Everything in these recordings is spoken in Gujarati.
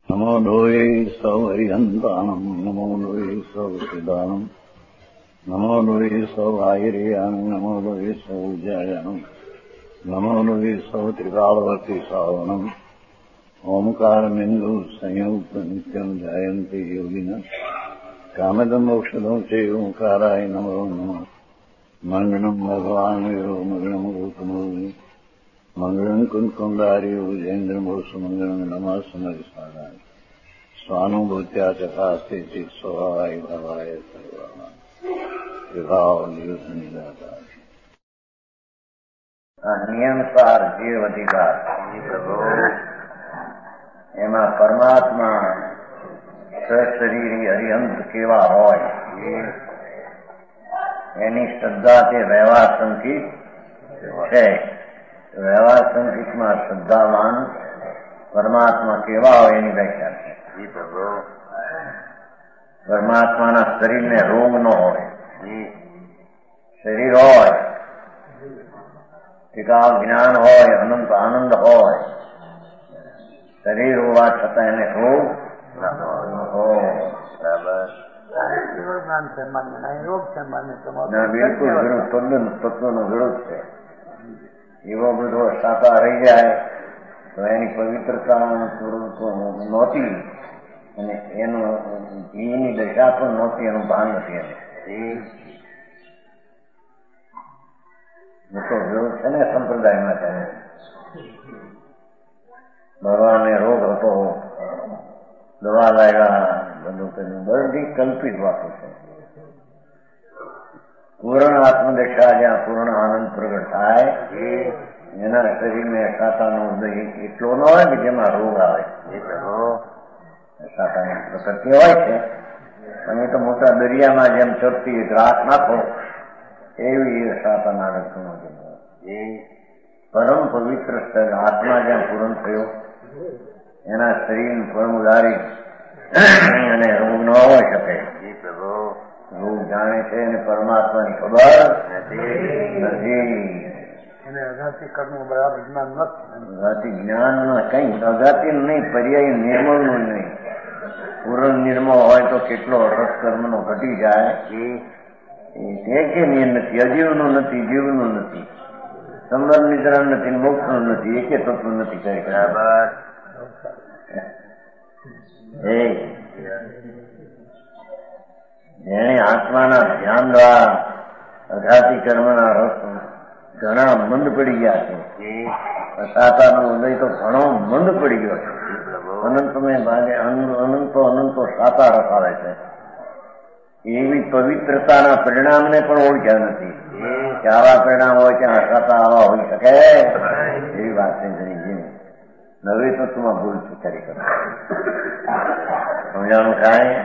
નમો લોહે સૌ હરિહંતાણમ નમો લોહે સૌ સિદ્ધાણમ નમો લોહે સૌ આયર્યાણમ નમો લોહે સૌ જયાણમ નમો લોહે સૌ ત્રિકાળવતી સાવણમ ઓમકારમિંદુ સંયુક્ત નિત્યમ જાયંતિ યોગિના કામદમોક્ષદો છે ઓંકારાય નમો નમઃ મંગળમ ભગવાન વીરો મંગળમ ગૌતમો મંગળમ કુંકુંડાર્યો જૈન્દ્રમોષ મંગળમ નમઃ સમયસારાય સ્વાનુભૂત્યા ચકાસ્તે ચિત સ્વભાવાય ભાવાય સર્વા વિભાવ નિયુદ્ધ નિરાકાર નિયમસાર જીવ અધિકાર એમાં પરમાત્મા સશરીરી અરિહંત કેવા હોય એની શ્રદ્ધા તે વ્યવહાર સંકિત છે. વ્યવહાર સંકિતમાં શ્રદ્ધાવાન પરમાત્મા કેવા હોય એની વ્યાખ્યા છે. પરમાત્માના શરીરને રોગ ન હોય, શરીર હોય, ટીકા જ્ઞાન હોય, અનંત આનંદ હોય, શરીર હોવા છતાં એને રોગ બિલકુલ વિરુદ્ધ, તત્વનો વિરોધ છે. એવો બધો સાતા રહી જાય તો એની પવિત્રતા નહોતી અને એની દશા પણ નહોતી, એનું ભાન નથી. એને મોટો વિરોધ છે ને સંપ્રદાયમાં છે. ભગવાનને રોગ હતો, દવા લાગ્યા, બધું કર્યું, બધી કલ્પિત વાતો છે. પૂર્ણ આત્મદશા જ્યાં પૂર્ણ આનંદ પ્રગટ થાય એના શરીરમાં સાતાનો ઉદય એટલો ન હોય કે જેમાં રોગ આવે. સાતાની પ્રકૃતિ હોય છે પણ એ તો મોટા દરિયામાં જેમ ચડતી રાત નાખો એવી સાતાના લક્ષણો છે. પરમ પવિત્ર આત્મા જ્યાં પૂર્ણ થયો એના શરીર પરમ ઉદારી અને રોગ ન હોઈ શકે. રોગ જાણે છે અને પરમાત્માની ખબર નથી. અઘાતી જ્ઞાનમાં કઈ અઘાતી નહીં, પર્યાય નિર્મળનું નહીં. પૂર્ણ નિર્મળ હોય તો કેટલો રસ કર્મનો ઘટી જાય. એ કે નથી, અજીવનું નથી, જીવનું નથી, સંબંધ નિદ્રા નથી, મોક્ષનું નથી, એકે તત્વ નથી. કઈ બરાબર જેને આત્માના ધ્યાન દ્વારા અઘાતી કર્મના રસ ઘણા મંદ પડી ગયા છે. સાતાનો ઉદય તો ઘણો મંદ પડી ગયો છે. અનંતને ભાગે અનંતો સાતા રસાવે છે. એવી પવિત્રતાના પરિણામને પણ ઓળખ્યા નથી કે આવા પરિણામ હોય કે સાતા આવા હોઈ શકે. એવી વાત છે. નવી તત્વમાં ભૂલ છે. ખરેખર સમજાણું થાય.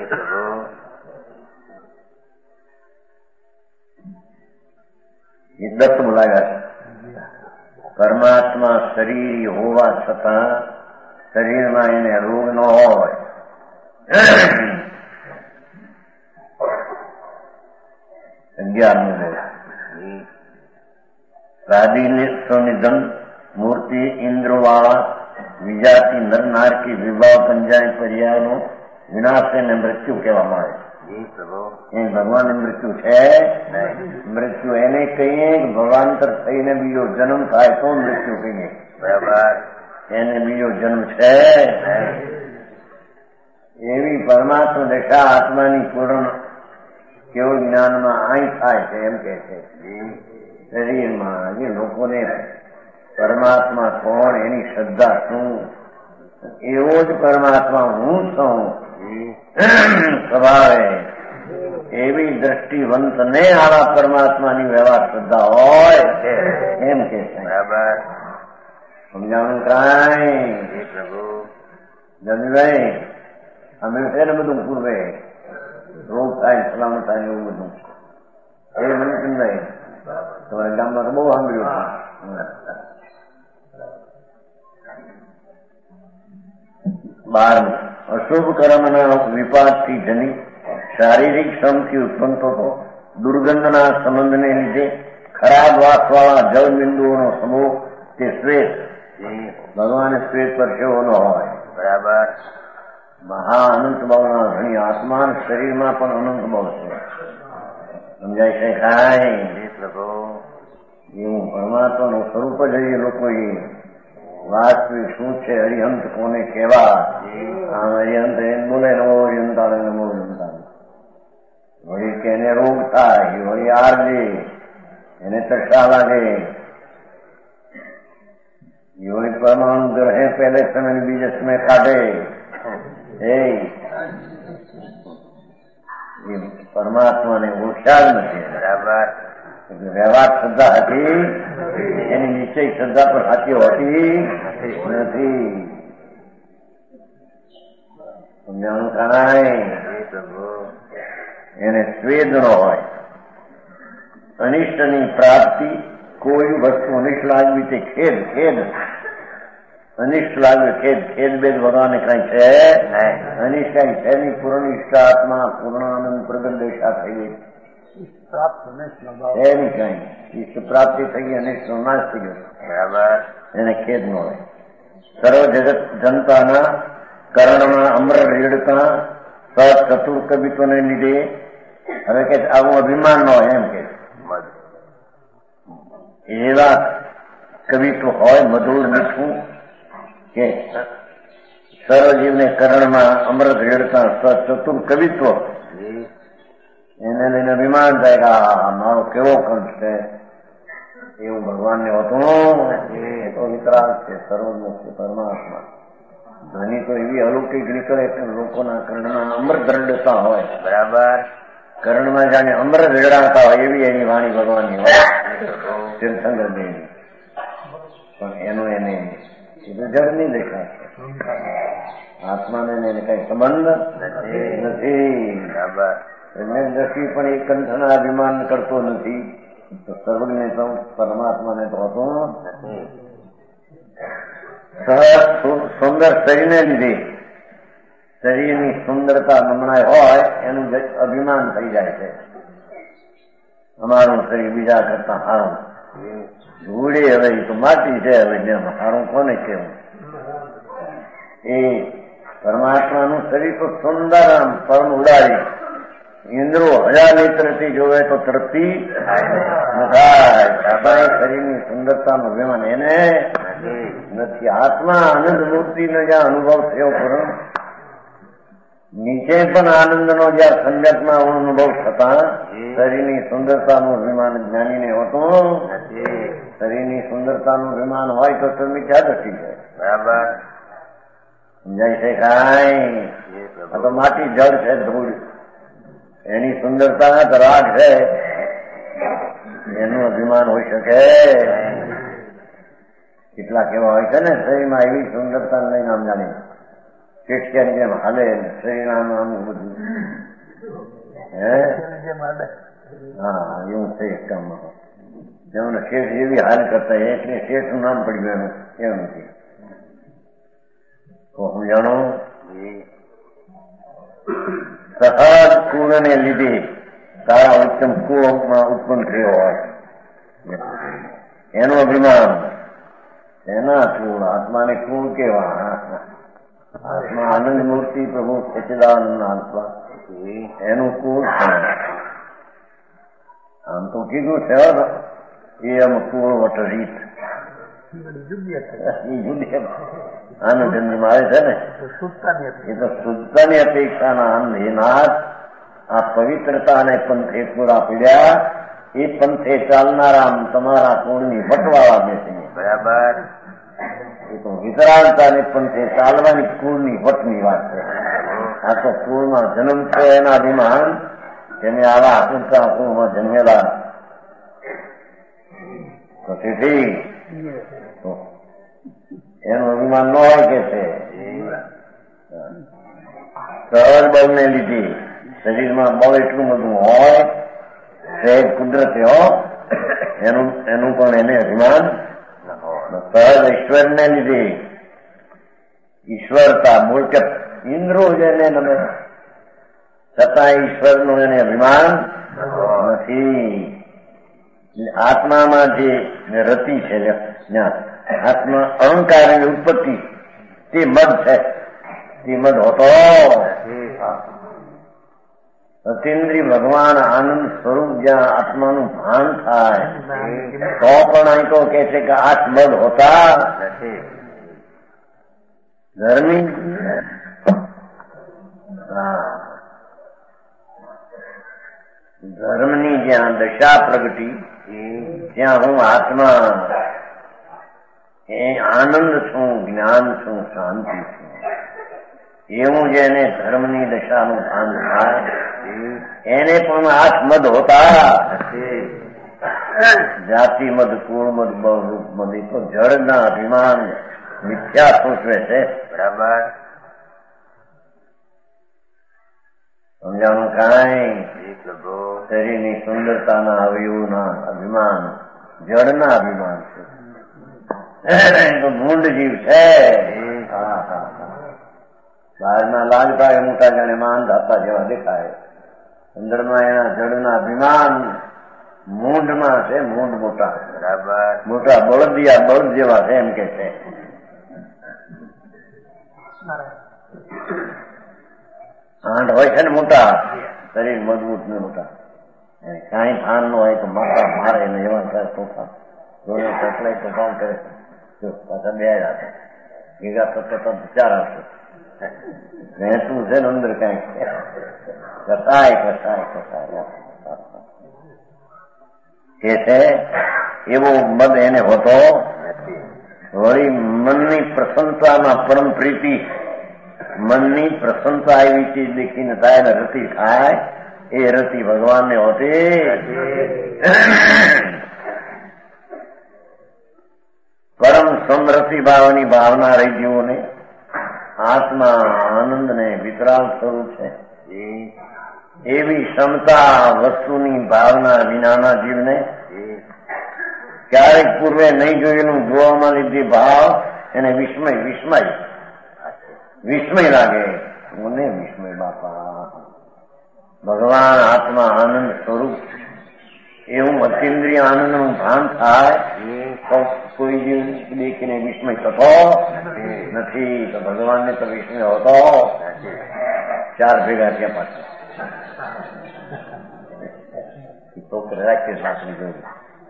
એ દત્ત બોલાયા છે. પરમાત્મા શરીર હોવા છતાં શરીરમાં એને રોગ ન હોય. પ્રાદિનિધન મૂર્તિ ઇન્દ્રવાળા વિજાતિ નર નારકી વિભાવ પંજાય પર્યાયનો વિનાશ એને મૃત્યુ કહેવામાં આવે છે. એ ભગવાનનું મૃત્યુ છે. મૃત્યુ એને કહીએ ભગવાંતર થઈને બીજો જન્મ થાય તો મૃત્યુ કહીએ. બરાબર. એને બીજો જન્મ છે. એવી પરમાત્મા દશા આત્માની પૂર્ણ કેવળ જ્ઞાનમાં અહીં થાય છે એમ કે છે. શરીરમાં જે લોકોને પરમાત્મા કોણ એની શ્રદ્ધા શું, એવો જ પરમાત્મા હું છું સ્વભાવે, એવી દ્રષ્ટિવંતને આવા પરમાત્માની વ્યવહાર શ્રદ્ધા હોય એમ કે છે. બરાબર સમજાણું કાંઈ જમીભાઈ? અમે છે ને બધું પૂર્વે રોગ થાય, સલામત થાય, એવું બધું એ મને સમજાય. તમારા ગામમાં તો બહુ સાંભળ્યું. બારમું, અશુભ કર્મના વિપાકથી જની શારીરિક શ્રમથી ઉત્પન્ન થતો દુર્ગંધના સંબંધને લીધે ખરાબ વાસવાળા જળ બિંદુઓનો સમૂહ તે શ્વેત. ભગવાને શ્વેત પર કેવો ન હોય. બરાબર. મહા અનંત ભાવના ઘણી આત્મા શરીરમાં પણ અનંત ભાવ છે. સમજાય છે કાંઈ? પ્રભુ એવું પરમાત્માનું સ્વરૂપ જ એ લોકોએ વાસ્તવિક શું છે, હરિહંત કોને કહેવા? આમ હરિહંત એમ બોલે નમો હરિહંતાને નમો હરિહંતાને. વળી કે એને રોગ થાય, વળી આર લે, એને તરસા લાગે, વળી પરમાણુ ગ્રહે પહેલે સમય બીજે સમય કાઢે. એ પરમાત્માને ઓળખ્યા જ નથી. બરાબર. વ્યવહાર શ્રદ્ધા હતી, એની નિશ્ચય શ્રદ્ધા પણ સાચી હોતી નથી. સમજાણું કાંઈ? એને સ્વેદ ન હોય. અનિષ્ટની પ્રાપ્તિ, કોઈ વસ્તુ અનિષ્ટ લાગવી તે ખેદ. અનિષ્ટ લાગ્યું ખેદ બેદ ભગવાને કઈ છે અનિષ્ટ કઈ છે નહીં. પૂર્ણ ઇષ્ટાત્મા પૂર્ણાનંદ પ્રગટ દેશા થઈ ગઈ છે નહીં. કઈ ઈષ્ટ પ્રાપ્તિ થઈ ગઈ, અનિષ્ટ નાશ થઈ ગયો. બરાબર. એને ખેદ ન હોય. સર્વ જગત જનતાના કર્ણમાં અમર રેડતા ચતુર કવિત્વને લીધે હવે કે આવું અભિમાન ન હોય. એમ કે એવા કવિત્વ હોય મધુર મીઠું કે સર્વજીવને કરણમાં અમૃત રેડતા ચતુર કવિત્વ, એને લઈને અભિમાન થાય કે મારો કેવો કંઠ છે. એવું ભગવાનને હોતું એ તો વિતરાગ છે, સર્વજ્ઞ છે પરમાત્મા. ધ્વનિ તો એવી અલૌકિક નીકળે કે લોકોના કર્ણમાં અમૃત રેડતા હોય. બરાબર. કર્ણમાં જાણે અમૃત રેડાતા હોય એવી એની વાણી ભગવાનની હોય. તીર્થંકર દેવી પણ એનું એને જડ નહીં દેખાય. આત્માને એને કઈ સંબંધ નથી. એને દ્રષ્ટિ પણ એ કંઠના અભિમાન કરતો નથી. તો સર્વજ્ઞ તો પરમાત્માને તો હોતું નથી. સહજ સુંદર શરીરને લીધે શરીરની સુંદરતા નમણાય હોય એનું અભિમાન થઈ જાય છે. અમારું શરીર બીજા કરતા સારું. ધૂળે હવે તો માટી છે. હવે જેમ સારું કોને કેવું? એ પરમાત્માનું શરીર તો સુંદર આમ પરમ ઉડાડી ઇન્દ્રો 1000 નેત્રથી જોવે તો તરતી શરીરની સુંદરતાનો અભિમાન એને નથી. આત્મા આનંદ મૂર્તિનો જ્યાં અનુભવ થયો પરમ નીચે પણ આનંદનો જ્યાં સંજ્ઞકમાં અનુભવ થતા શરીરની સુંદરતાનું અભિમાન જ્ઞાનીને હોતું નથી. શરીરની સુંદરતાનું અભિમાન હોય તો તમે ક્યાં દટી જાય. બરાબર. સમજાય છે કાંઈ? આ તો માટી જળ છે, ધૂળ. એની સુંદરતા તો રાગ છે, એનું અભિમાન હોઈ શકે? કેટલાક એવા હોય છે ને શરીરમાં એવી સુંદરતા લઈને આમ જાણે શેઠિયાની જેમ હાલે શરીર આમ બધું. હા એવું છે એક કામમાં. જેમને શેઠ જેવી હાલ કરતા એટલે શેઠનું નામ પડી ગયું એમ નથી. તો હું જાણો સહજ કુળને લીધે તારા ઉત્તમ કુળમાં ઉત્પન્ન થયો હોય એનું અભિમાન. એના કુળ આત્માને કુળ કેવા? આત્મા આનંદ મૂર્તિ પ્રભુ સચ્ચિદાનંદ આત્મા એનું કુળ છે. આમ તો કીધું છે એમ કુળ વટ રીત આનંદ જન્મમાં આવે છે ને એ તો શુદ્ધતાની અપેક્ષાના અંધેનાથ આ પવિત્રતાને પંથે પૂરા પીડ્યા. એ પંથે ચાલનારા તમારા કુળની વટવાળા બેસે. બરાબર. એ તો વિતરાગતાને પંથે ચાલવાની કુળની વટની વાત છે. આ તો કુળમાં જન્મ થયો એના અભિમાન જેને આવા ઊંચા કુળમાં જન્મેલા તો તેથી એનું અભિમાન ન હોય કે છે. સહજ બળને લીધે શરીરમાં બળ એટલું બધું હોય સહેજ કુદરતી હો એનું પણ એને અભિમાન. સહજ ઈશ્વરને લીધે ઈશ્વરતા મૂળકે ઇન્દ્રો જેને નમે છતાં ઈશ્વરનું એને અભિમાન નથી. આત્મામાં જે રતિ છે જ્ઞાન આત્મા અહંકારની ઉત્પત્તિ તે મદ છે શ્રીમદ હોતો અતિન્દ્રિય ભગવાન આનંદ સ્વરૂપ જ્યાં આત્માનું ભાન થાય તો પણ અહીં તો કે છે કે આત્મદ હોતા ધર્મી ધર્મની જ્યાં દશા પ્રગટી ત્યાં હું આત્મા એ આનંદ છું, જ્ઞાન છું, શાંતિ છું, એવું જેને ધર્મની દશાનું ભાન થાય એને પણ આત્મદ હોતા જાતિ મદ, કુળ મદ, બહુરૂપ મદ એ તો જળના અભિમાન મિથ્યા સૂચવે છે. બરાબર સમજાણું? કાંઈ શરીરની સુંદરતાના અવયવોના અભિમાન જળના અભિમાન છે. તો મૂંડ જીવ છે. બહારના લાગતા એ મોટા જાણે માન ધાતા જેવા દેખાય, અંદરમાં એના જળના અભિમાન મૂંઢમાં છે. મૂંઢ મોટા, બરાબર મોટા બળદિયા બળદ જેવા છે એમ કે છે. આંઠ હોય છે ને મોટા, શરીર મજબૂત ને મોટા, કાંઈ ભાન ન હોય તો માતા મારે ને એવા થાય તોફાન જોડે પકડાય તો કામ કરે પાછા બે રાખે ભેગા થતા ચાર આપશે. ભેંસું છે ને અંદર કાંઈક કસાય કસાય કસાય કે છે એવો મદ એને હોતો વળી મનની પ્રસન્નતામાં પરમ પ્રીતિ, મનની પ્રસન્નતા એવી ચીજ દેખીને થાય ને રતિ થાય એ રતિ ભગવાનને હોતી. પરમ સમરતિ ભાવની ભાવના રહી જીવોને આત્મા આનંદ ને વિતરાગ સ્વરૂપ છે. એવી ક્ષમતા વસ્તુની ભાવના વિનાના જીવને ક્યારેક પૂર્વે નહીં જોયેલું જોવામાં લીધે ભાવ એને વિસ્મય વિસ્મય વિસ્મય લાગે. મને વિસ્મય બાપા ભગવાન આત્મા આનંદ સ્વરૂપ એવું અતિન્દ્રિય આનંદનું ભાન થાય તો કોઈ જીવ દેખીને વિસ્મય થતો નથી. તો ભગવાનને તો વિસ્મય હોતો ચાર ભેગા થયા પાછા છોકરે રાખીએ સાકરી જોઈ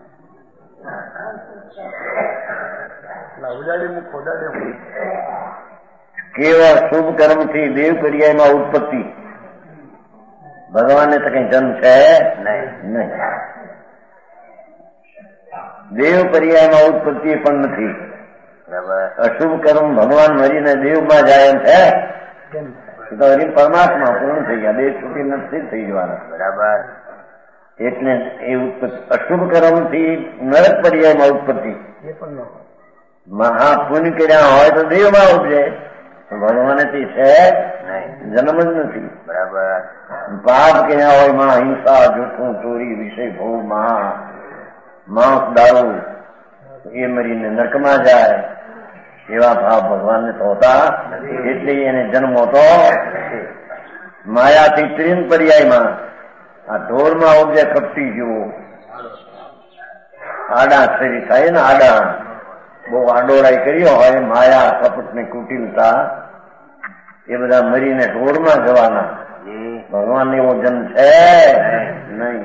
કેવા શુભ કર્મથી દેવ પર્યાયમાં ઉત્પત્તિ. ભગવાનને તો કઈ જન્મ છે નહીં. દેવ પર્યાયમાં ઉત્પત્તિ પણ નથી. અશુભ કર્મ ભગવાન મરીને દેવમાં જાય એમ છે તો હરી પરમાત્મા પૂર્ણ થઈ ગયા, દેવ છૂટી નથી થઈ જવાના. બરાબર એટલે એ અશુભ કર્મથી નરક પર્યાયમાં ઉત્પત્તિ. મહાપુણ્ય કર્યા હોય તો દેવમાં ઉપજે, ભગવાને થી છે જન્મ જ નથી. બરાબર પાપ કર્યા હોય માં હિંસા, જૂઠું, ચોરી, વિષય ભોગ, માંસ, દારૂ એ મરીને નરકમાં જાય. એવા ભાવ ભગવાનને તો હોતા એટલે એને જન્મ હોતો. માયાથી ત્રિન પર્યાયમાં આ ઢોરમાં ઉપજે કપટી જેવો આડા શરીર થાય ને, આડા બહુ આડોડાઈ કર્યો હોય માયા કપટ ને કુટિલતા એ બધા મરીને ઢોરમાં જવાના. ભગવાન એવો જન્મ છે નહીં.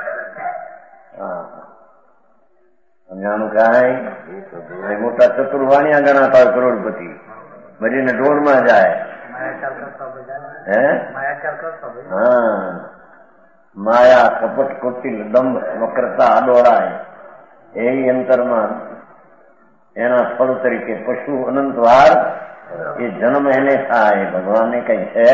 સમજાણું? કાંઈ મોટા ચતુર્વાણિયા ગણાતા હોય કરોડપતિ મરીને ઢોરમાં જાય. હા માયા કપટ કુટિલ દંભ વક્રતા આડોળાય એ અંતરમાં એના ફળ તરીકે પશુ અનંત વાર એ જન્મ એને થાય. ભગવાનને કઈ છે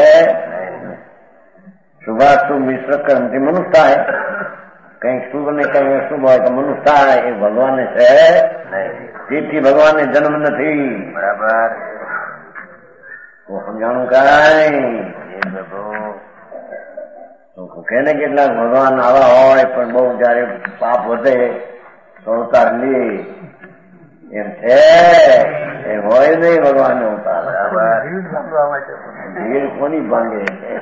શુભાશુભ મિશ્ર કર્મથી મનુષ્ય થાય. કઈક શુભ ને કઈ અશુભ હોય તો મનુષ્ય થાય. એ ભગવાનને છે તેથી ભગવાનને જન્મ નથી. બરાબર સમજાણું? કાંઈ કેને કેટલાક ભગવાન આવા હોય પણ બહુ જયારે પાપ વધે તો અવતાર લે એમ છે. એ હોય નહીં ભગવાન ને અવતાર. ભીડ કોની ભાંગે?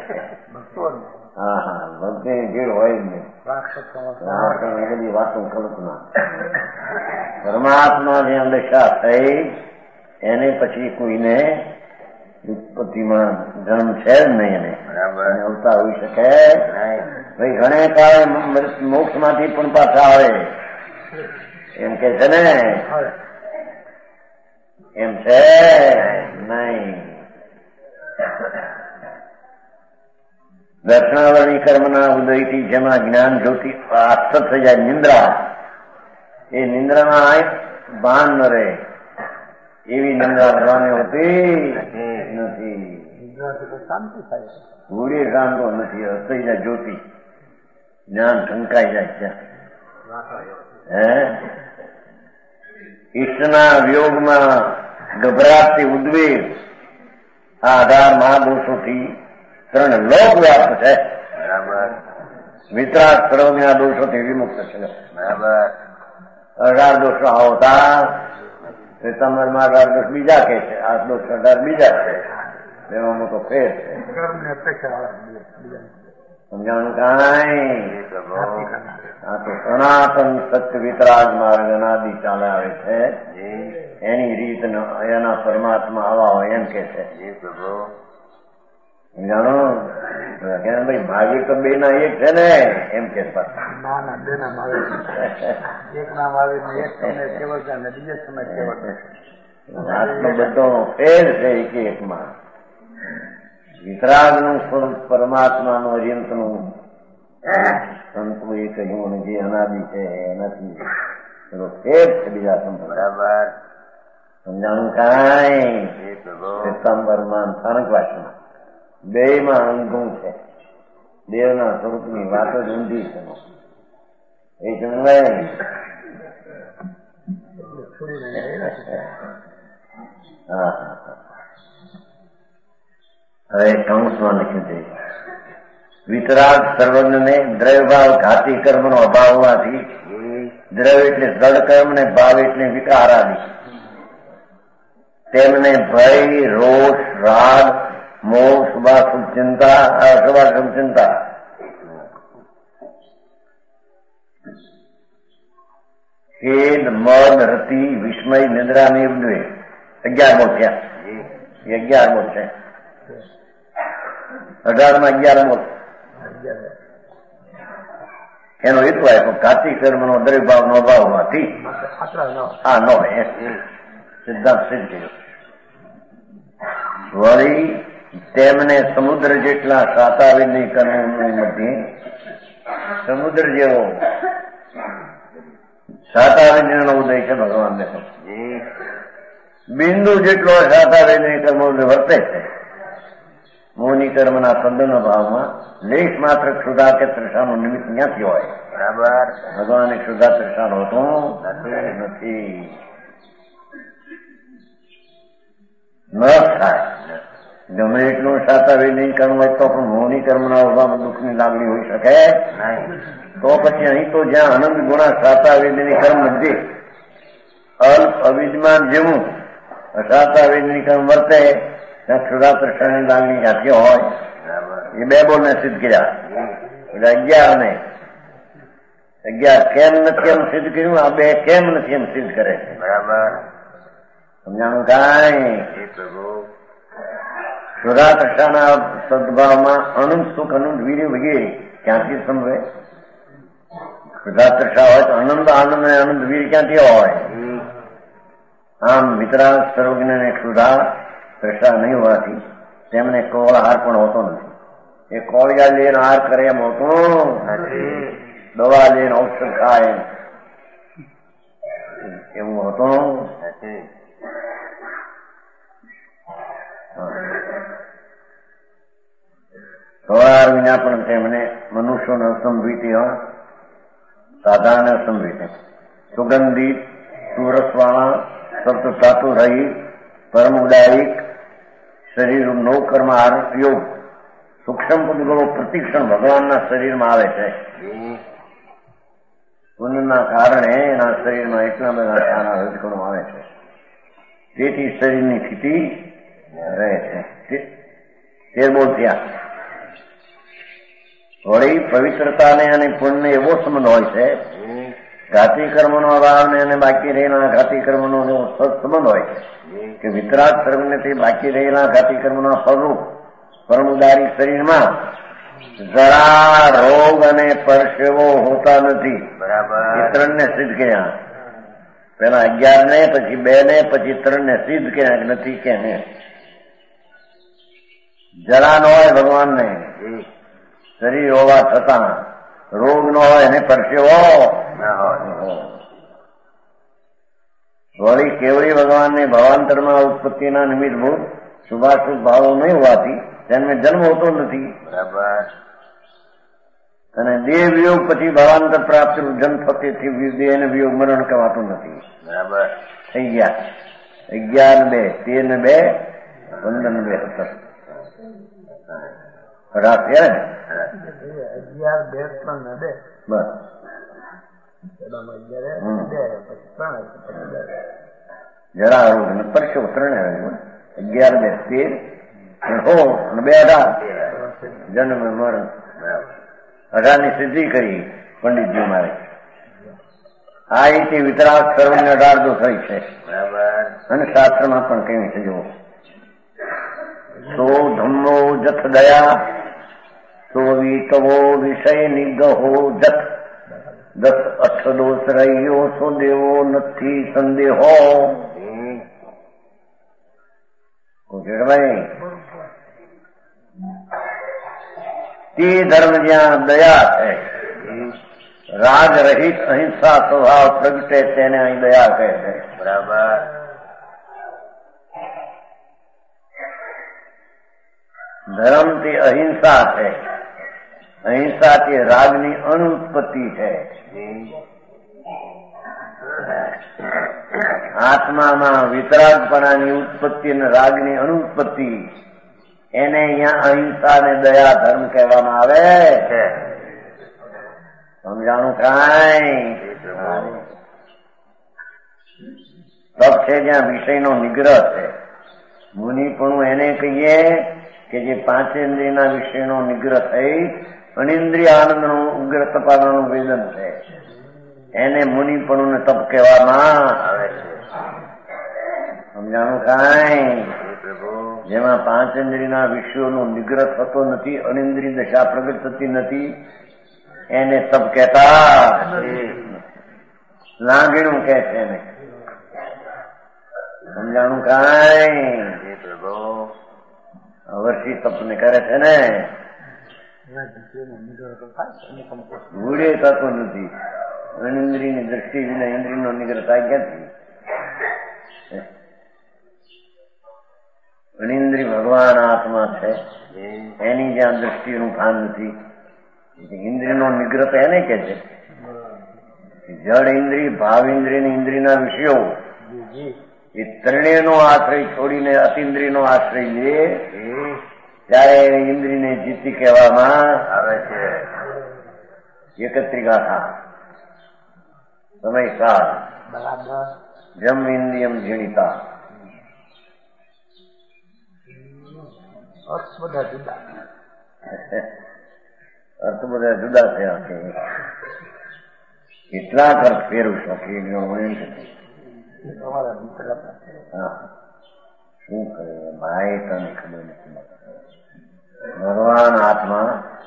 હા હા ભક્તિ ભીડ હોય જ નહીં. બધી વાતો કલ્પના. પરમાત્મા જે દશા થઈ એને પછી કોઈને ઉત્પત્તિમાં જન્મ છે જ નહીં એને અવતાર હોઈ શકે ભાઈ ઘણે કાળે મોક્ષમાંથી પણ પાછા આવે એમ કે છે ને એમ છે નહીં. દર્શનાવરણી કર્મના ઉદયથી જેમાં જ્ઞાન જ્યોતિ આસ્ત થઈ જાય નિંદ્રા, એ નિંદ્રાના ભાન ન રહે એવી નિંદ્રા ભરવાની હોતી નથી. શાંતિ થાય, ઘોડી શાંતો નથી, થઈ જાય જ્યોતિ, જ્ઞાન ઢંકાઈ જાય ત્યાં. ઈષ્ટના વિયોગમાં ગભરાટથી ઉદ્વેગ, આ 18 મહાદોષોથી 3 લોક વ્યાપ્ત છે. વિતરાગ સર્વજ્ઞા દોષોથી વિમુક્ત છે. 18 દોષો આવતા પીતાંબરમાં 18 દોષ બીજા કે છે, 8 દોષ 18 બીજા છે. એમાં મોટો ફેર છે. સમજાણું કાંઈ? આ તો સનાતન સત્ય વિતરાગ માર્ગ અનાદિ ચાલે આવે છે. એની રીત એના પરમાત્મા આવા હોય એમ કે છે. સમજાણો? ભાઈ મહાવીર તો 2 ના 1 છે ને એમ કે ના 2 ના મહાવીર, 1 ના મહાવીર, 1 સમય કેવળ અને બીજે સમય કેવળ. આટલો બધો ફેર છે એકમાં. વિતરાગનું સ્વરૂપ પરમાત્માનું અર્યંતનું સંતોએ કહ્યું અને જે અનાદિ છે એનાથી એનો ફેર છે બીજા સંત. બરાબર સમજાણું કાંઈ? પીતાંબરમાં સ્થાનકવાસમાં 2 માં અનુભવ છે. દેવના સ્વરૂપની વાતો જ ઊંધી છે. એ સમજાય ને? હા. હવે કૌંસમાં લખ્યું છે વિતરાગ સર્વજ્ઞને દ્રવ્યભાવ ઘાતી કર્મનો અભાવ હોવાથી, દ્રવ્ય એટલે જડ કર્મ ને ભાવ એટલે વિકાર આદિ, તેમને ભય, રોષ, રાગ, મોહ, શુભાશુભ ચિંતા, અશુભાશુભ ચિંતા, ખેદ, મદ, રતિ, વિસ્મય, નિદ્રા ને ઉદ્વેગ 11 થયા. એ 11 છે. 18 માં 11 એનો હેતુ આપ્યો ઘાતી કર્મનો દ્રવ્યભાવનો અભાવ હોવાથી. હા ન હોય સિદ્ધાંત સિદ્ધ કર્યો. વળી તેમને સમુદ્ર જેટલા સાતાવિની કર્મોની મધ્ય, સમુદ્ર જેવો સાતાવિની નો ઉદય છે ભગવાન ને. બિંદુ જેટલો સાતાવિની કર્મો વર્તે છે. મોહની કર્મના તદ્દન ભાવમાં લેશ માત્ર ક્ષુધા કે તૃષાનું નિમિત્ત ક્યાંથી હોય? બરાબર. ભગવાને ક્ષુધા તૃષાનો હોતો નથી. ન થાય. ગમે એટલું સાતાવિની કર્મ હોય તો પણ મોહની કર્મના ઉભામાં દુઃખની લાગણી હોઈ શકે તો પછી અહીં તો જ્યાં અનંત ગુણા સાતાવિની કર્મ નથી, અલ્પ અવિદ્યમાન જેવું સાતાવિની કર્મ વર્તે ત્યાં ક્ષુધા તૃષાની લાગણી ક્યાંથી હોય? એ 2 બોલને સિદ્ધ કર્યા. એટલે 11 ને 11 કેમ નથી એમ સિદ્ધ કર્યું, આ 2 કેમ નથી એમ સિદ્ધ કરે છે. બરાબર સમજાણું કાંઈ? ક્ષુધા તૃષાના સદભાવમાં અનંત સુખ, અનંત વીર્ય વગેરે ક્યાંથી સમવે? ક્ષુધા તૃષા હોય તો અનંત આનંદ અને અનંત વીર ક્યાંથી હોય? આમ વિતરાગ સર્વજ્ઞ ને ક્ષુધા તૃષા નહીં હોવાથી તેમને કોળ હાર પણ હોતો નથી. એ કોળિયા લઈને હાર કરે એમ હોતો નથી. દવા લઈને ઔષધ ખાય એવું હોતો નથી. સવાર વિના પણ તેમને મનુષ્યોને અસંભવિત સાધારણ અસંભવિત સુગંધિત સુરસવાળા સપ્ત ધાતુ રહી પરમ ઉદાયિક શરીર નવ કર્મ યોગ સૂક્ષ્મ પુદ્ગલો પ્રતિક્ષણ ભગવાનના શરીરમાં આવે છે. પુણ્યના કારણે એના શરીરમાં એટલા બધા સારા રજગુણો આવે છે. તેથી શરીરની સ્થિતિ રહે છે. 13 બોલ થયા. વળી પવિત્રતાને અને પુણ્યને એવો સંબંધ હોય છે ઘાતી કર્મનો અભાવ ને એને બાકી રહેલા ઘાતી કર્મનો જો સત્સંબંધ હોય કે વિતરાગ સર્વનેથી બાકી રહેલા ઘાતી કર્મના સ્વરૂપ પરમુદારી શરીરમાં જરા રોગ અને પરસેવો હોતા નથી. બરાબર. એ 3 ને સિદ્ધ કર્યા. પેલા 11 ને, પછી 2 ને, પછી 3 ને સિદ્ધ કર્યા કે નથી કે ને. જરા ન હોય ભગવાનને, શરીર હોવા છતાં રોગ ન હોય ને પરસેવો ના હોય. વળી કેવળી ભગવાનને ભાવાંતરમાં ઉત્પત્તિના નિમિત્તભૂત શુભાશુભ ભાવો નહીં હોવાથી તેમને જન્મ હોતો નથી. બરાબર. અને દેહ વિયોગ પછી ભાવાંતર પ્રાપ્ત જન્મ થતી દેહને વિયોગ મરણ કહેવાતું નથી. બરાબર. થઈ ગયા 11 ને 2, 13 ને 2, 15 ને 2, 17. 18 થયા ને? 11, 2, 3 ને 2. બસ. જરા રોગ ને પરસેવો 3 આવ્યું. 11, 2, 13 અને 2, 18. જન્મ મરણ 18 ની સિદ્ધિ કરી પંડિતજી મારે. આ રીતે વિતરાગ સર્વને 18 દોષ થઈ છે. બરાબર. અને શાસ્ત્રમાં પણ કહ્યું છે જો સો ધમ્મો જથ દયા સો વિતવો વિષય નિગહો જથ 10 દોષ રહ્યો સો દેવો નથી સંદેહો. ભાઈ તે ધર્મ જ્યાં દયા છે, રાગ રહિત અહિંસા સ્વભાવ પ્રગટે તેને અહીં દયા કહે છે. બરાબર. ધર્મ તે અહિંસા છે. અહિંસા તે રાગની અનુત્પત્તિ છે. આત્મામાં વિતરાગપણાની ઉત્પત્તિ અને રાગની અનુત્પત્તિ એને અહીંયા અહિંસા ને દયા ધર્મ કહેવામાં આવે છે. સમજાણું કાંઈ? તપ છે જ્યાં વિષયનો નિગ્રહ છે. મુનિપણું એને કહીએ કે જે 5 ઇન્દ્રિયના વિષયનો નિગ્રહ થઈ અનિન્દ્રિય આનંદનું ઉગ્ર તપાવાનું વેદન છે. એને મુનિપણું ને તપ કહેવામાં આવે છે. સમજાણું કાંઈ? જેમાં 5 ઇન્દ્રિયના વિષયોનો નિગ્રહ થતો નથી, અનિન્દ્રિય દશા પ્રગટ થતી નથી, એને તપ કહેતા. લાગણું કહે છે એને. સમજાણું કાંઈ? વર્ષી તપને કરે છે ને, મૂળે થતો નથી. અનિન્દ્રિયની દ્રષ્ટિ વિના ઇન્દ્રિયનો નિગ્રહ થાય ક્યાંથી? અનિન્દ્રિય ભગવાન આત્મા છે, એની જ્યાં દ્રષ્ટિનું ભાન નથી. ઇન્દ્રિયનો નિગ્રહ તો એને કે છે. જડ ઇન્દ્રિય, ભાવ ઇન્દ્રિય અને ઇન્દ્રિયના વિષયો એ ત્રણેયનો આશ્રય છોડીને અતિન્દ્રિયનો આશ્રય લે ત્યારે ઇન્દ્રિયને જીતી કહેવામાં આવે છે. 31 ગાથા સમય સાર જમ ઇન્દ્રિયમ ઝીણિતા. અર્થ બધા જુદા. અર્થ બધા જુદા થયા છે. કેટલાક અર્થ ફેરવું છો કે શું કરે ભાઈ? તને ખબર નથી. ભગવાન આત્મા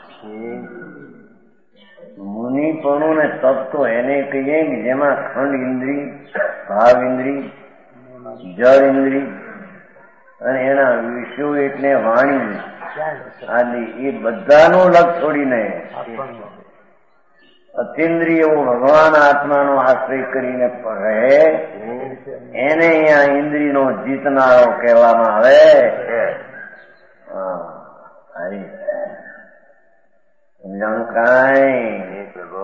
મુનિપણું ને તપ તો એને કહીએ કે જેમાં ખંડ ઇન્દ્રિય, ભાવ ઇન્દ્રિય, જળ ઇન્દ્રિય અને એના વિષયો એટલે વાણી આદિ એ બધાનો લગ છોડીને અતિન્દ્રિય ભગવાન આત્માનો આશ્રય કરીને રહે એને અહીંયા ઇન્દ્રિયનો જીતનારો કહેવામાં આવે. સમજાણું કાંઈ?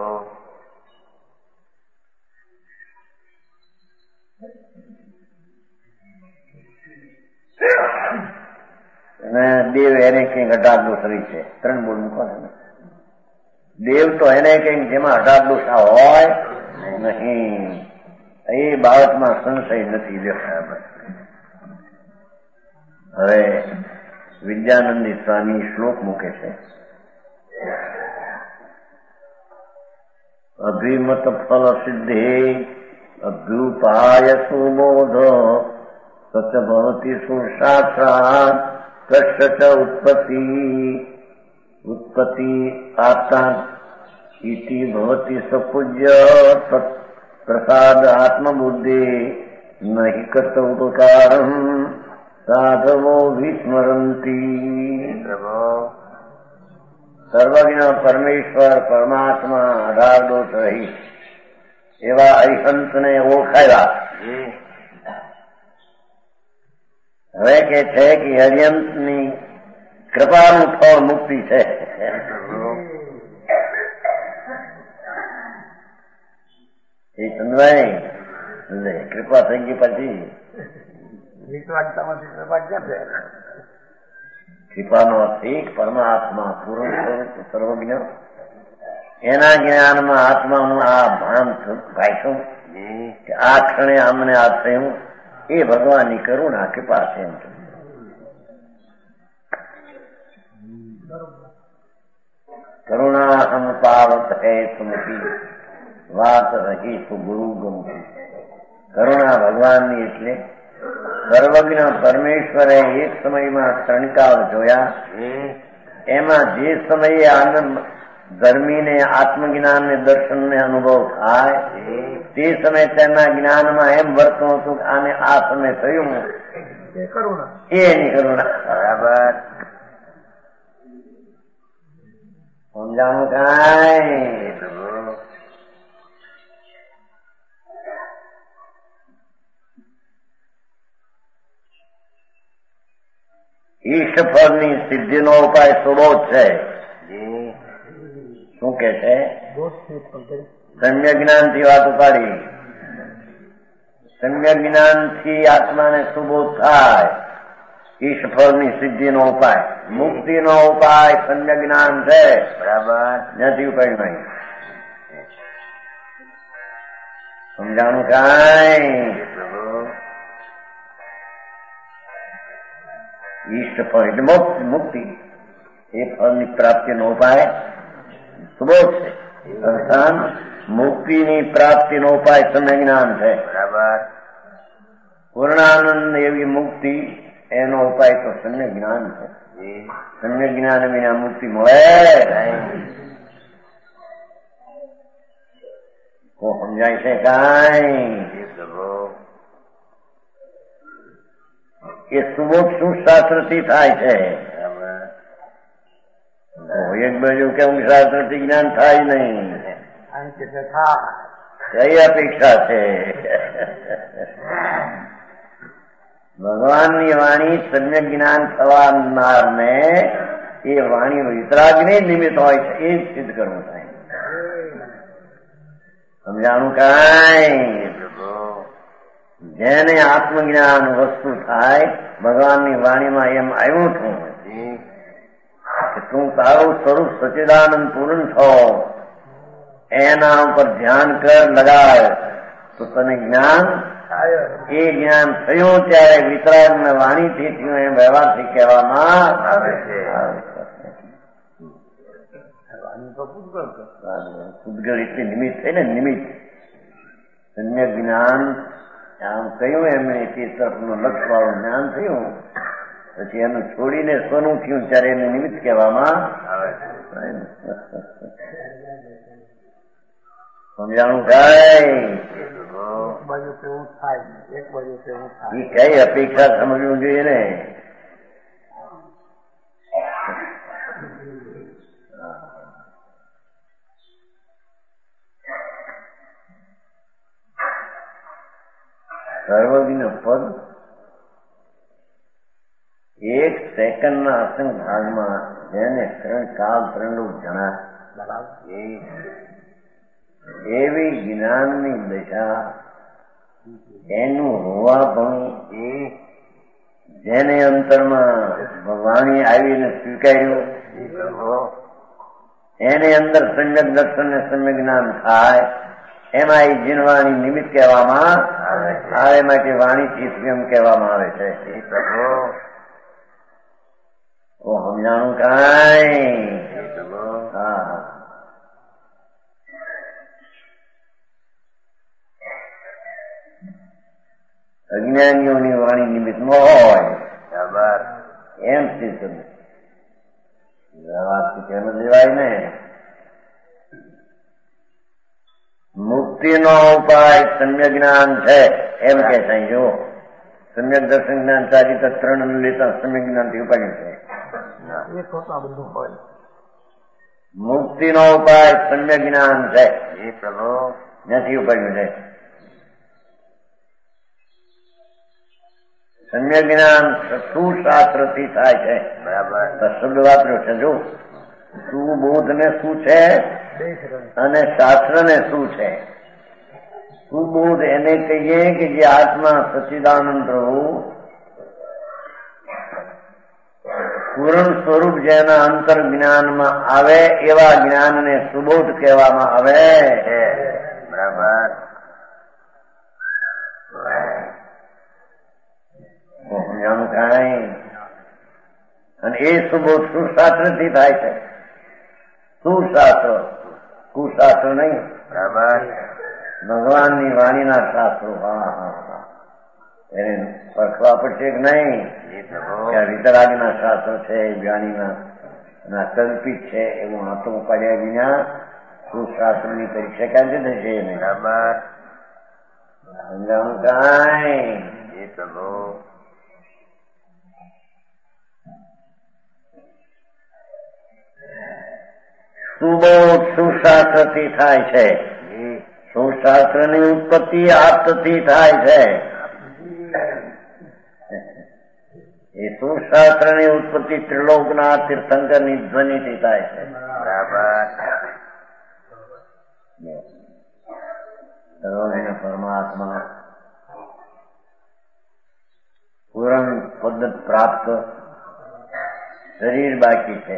અને દેવ એને કઈક 18 દોષ રહી છે. 3 બોલ મૂકો ને. દેવ તો એને કઈક જેમાં 18 દોષા હોય નહીં. એ બાબતમાં સંશય નથી. હવે વિદ્યાનંદી સ્વામી શ્લોક મૂકે છે. અભિમત ફલ સિદ્ધે અભ્યુપાય સુબોધ સચ ભવતી સુશાસ્ત્રાત કશ્ય ચ ઉત્પત્તિ આત્મા ઇતિ ભવતી સપૂજ્ય પ્રસાદ આત્મબુદ્ધિ નહિ કત ઉપકારં સાધવો વિસ્મરંતી. સર્વજ્ઞ પરમેશ્વર પરમાત્મા 18 દોષ રહિત એવા અરિહંતને ઓળખાયા. હવે કે છે કે અરિહંતની કૃપાનું ફળ મુક્તિ છે. એ સમજાય કૃપા થઈ ગઈ પછી કૃપાનો અર્થ પરમાત્મા પૂર્ણ સર્વજ્ઞ એના જ્ઞાનમાં આત્માનું આ ભાન ભાઈશું કે આ ક્ષણે અમને આ થયું એ ભગવાનની કરુણા કૃપા છે. કરુણા હમ પાવત હૈ સુમતી વાત રહી તો ગુરુ ગમતી. કરુણા ભગવાનની એટલે સર્વજ્ઞ પરમેશ્વરે એક સમયમાં ત્રણકાળ જોયા. એમાં જે સમયે આનંદ ધર્મીને આત્મજ્ઞાનને દર્શનને અનુભવ થાય તે સમયે તેના જ્ઞાનમાં એમ વર્તવું હતું કે આને આ સમય થયું એની કરુણા. બરાબર સમજાણું કાંઈ? ઈષ્ટફળની સિદ્ધિનો ઉપાય સુબોધ છે. શું કે છે? સમ્યક જ્ઞાનથી વાત ઉપાડી. સમ્યક જ્ઞાનથી આત્માને સુબોધ થાય. ઈષ્ટફળની સિદ્ધિનો ઉપાય, મુક્તિનો ઉપાય સમ્યક જ્ઞાન છે. બરાબર નથી ઉપાય નહીં. સમજાણું કાંઈ? ઈષ્ટ ફળ એટલે મુક્તિ એ ફળની પ્રાપ્તિનો ઉપાય સુબોધ છે. અર્થાત મુક્તિની પ્રાપ્તિનો ઉપાય સમ્યક જ્ઞાન છે. બરાબર પૂર્ણાનંદ એવી મુક્તિ એનો ઉપાય તો સમ્યક જ્ઞાન છે. સમ્યક જ્ઞાન વિના મુક્તિ મળે તો સમજાય છે કાંઈ? એ સુબોધ શું શાસ્ત્રથી થાય છે? એક બાજુ કેવું શાસ્ત્રથી જ્ઞાન થાય નહીં, કઈ અપેક્ષા છે? ભગવાનની વાણી સમ્યક જ્ઞાન થવાનારને એ વાણીનો વિતરાગને નિમિત્ત હોય છે. એ જ સિદ્ધ કરવું થાય. સમજાણું કાંઈ? જેને આત્મજ્ઞાન વસ્તુ થાય ભગવાનની વાણીમાં એમ આવ્યું છું કે તું તારું સ્વરૂપ સચ્ચિદાનંદ પૂર્ણ થો, એના ઉપર ધ્યાન કર, લગાવ તો તને જ્ઞાન. એ જ્ઞાન થયું ત્યારે વિતરાગ ને વાણીથી થયું એમ વ્યવહારથી કહેવામાં આવે છે. પૂતગળ એટલે નિમિત્ત છે ને, નિમિત્ત. સમ્યક જ્ઞાન આમ કહ્યું એમને તે તરફનું લક્ષ વાળું જ્ઞાન થયું પછી એનું છોડીને સોનું થયું ત્યારે એને નિમિત્ત કહેવામાં આવે છે. સમજાણું કાંઈ? એ કઈ અપેક્ષા સમજવું જોઈએ ને. સર્વજ્ઞ પદ એક સેકન્ડના અસંગ ભાગમાં જેને કાળ ત્રણ જણા એવી જ્ઞાનની દશા એનું હોવાપણું જેને અંતરમાં વાણી આવીને સ્વીકાર્યું એને અંદર સમ્યક દર્શન ને સમ્યક જ્ઞાન થાય એમાં એ જીણવાણી નિમિત્ત કહેવામાં આવે માટે વાણીથી સ્વયં કહેવામાં આવે છે. ઓ સમજાણું કાંઈ? હા અજ્ઞાનીઓની વાણી નિમિત્તમાં હોય બરાબર એમ સ્થિર કરવું. વાતથી કેમ લેવાય ને. મુક્તિનો ઉપાય સમ્યક જ્ઞાન છે એમ કે છે. જો સમ્યક દર્શન જ્ઞાન સારી ત્રણ લેતા સમ્યક જ્ઞાનથી ઉપાડ્યું છે. મુક્તિનો ઉપાય સમ્યક જ્ઞાન છે એ પ્રભુ નથી ઉપાડ્યું છે. સમ્યક જ્ઞાન સુશાસ્ત્રથી થાય છે. બરાબર શબ્દ વાપર્યો છે. જો સુબોધ ને શું છે અને શાસ્ત્ર ને શું છે. સુબોધ એને કહીએ કે જે આત્મા સચ્ચિદાનંદ પ્રભુ પૂર્ણ સ્વરૂપ જેના અંતર જ્ઞાનમાં આવે એવા જ્ઞાનને સુબોધ કહેવામાં આવે. બરાબર સમજાણું કાંઈ. અને એ સુબોધ સુશાસ્ત્રથી થાય છે. સુશાસ્ત્ર કુશાસ્ત્ર નહીં. બરાબર ભગવાનની વાણીના શાસ્ત્રો. એને પરખવા પડશે કે નહીં. વિતરાગના શાસ્ત્રો છે જ્ઞાનીના કલ્પિત છે એવું હાથો પાડ્યા વિના સુશાસ્ત્રની પરીક્ષા ક્યાંથી થશે એને. બરાબર સમજાણું કાંઈ. એ પ્રભુ સુબોધ સુશાસ્ત્રથી થાય છે. સુશાસ્ત્રની ઉત્પત્તિ આપથી થાય છે. એ સુશાસ્ત્રની ઉત્પત્તિ ત્રિલોકના તીર્થંકરની ધ્વનિથી થાય છે. બરાબર પરમાત્મા પૂરણ પદ પ્રાપ્ત શરીર બાકી છે.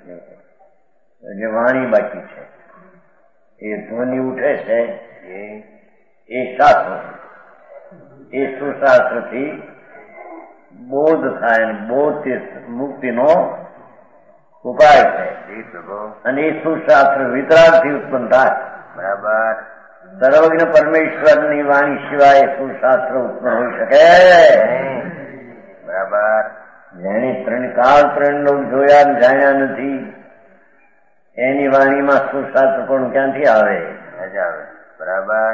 જે વાણી બાકી છે એ ધ્વનિ ઉઠે છે એ શાસ્ત્ર એ સુશાસ્ત્રથી બોધ થાય. બોધ મુક્તિનો ઉપાય છે. અને એ સુશાસ્ત્ર વિતરાગથી ઉત્પન્ન થાય. બરાબર સર્વજ્ઞ પરમેશ્વરની વાણી સિવાય સુશાસ્ત્ર ઉત્પન્ન હોઈ શકે. બરાબર જેને ત્રણ કાળ ત્રણ લોક જોયા જાણ્યા નથી એની વાણીમાં સુશાસ્ત્ર પણ ક્યાંથી આવે. બરાબર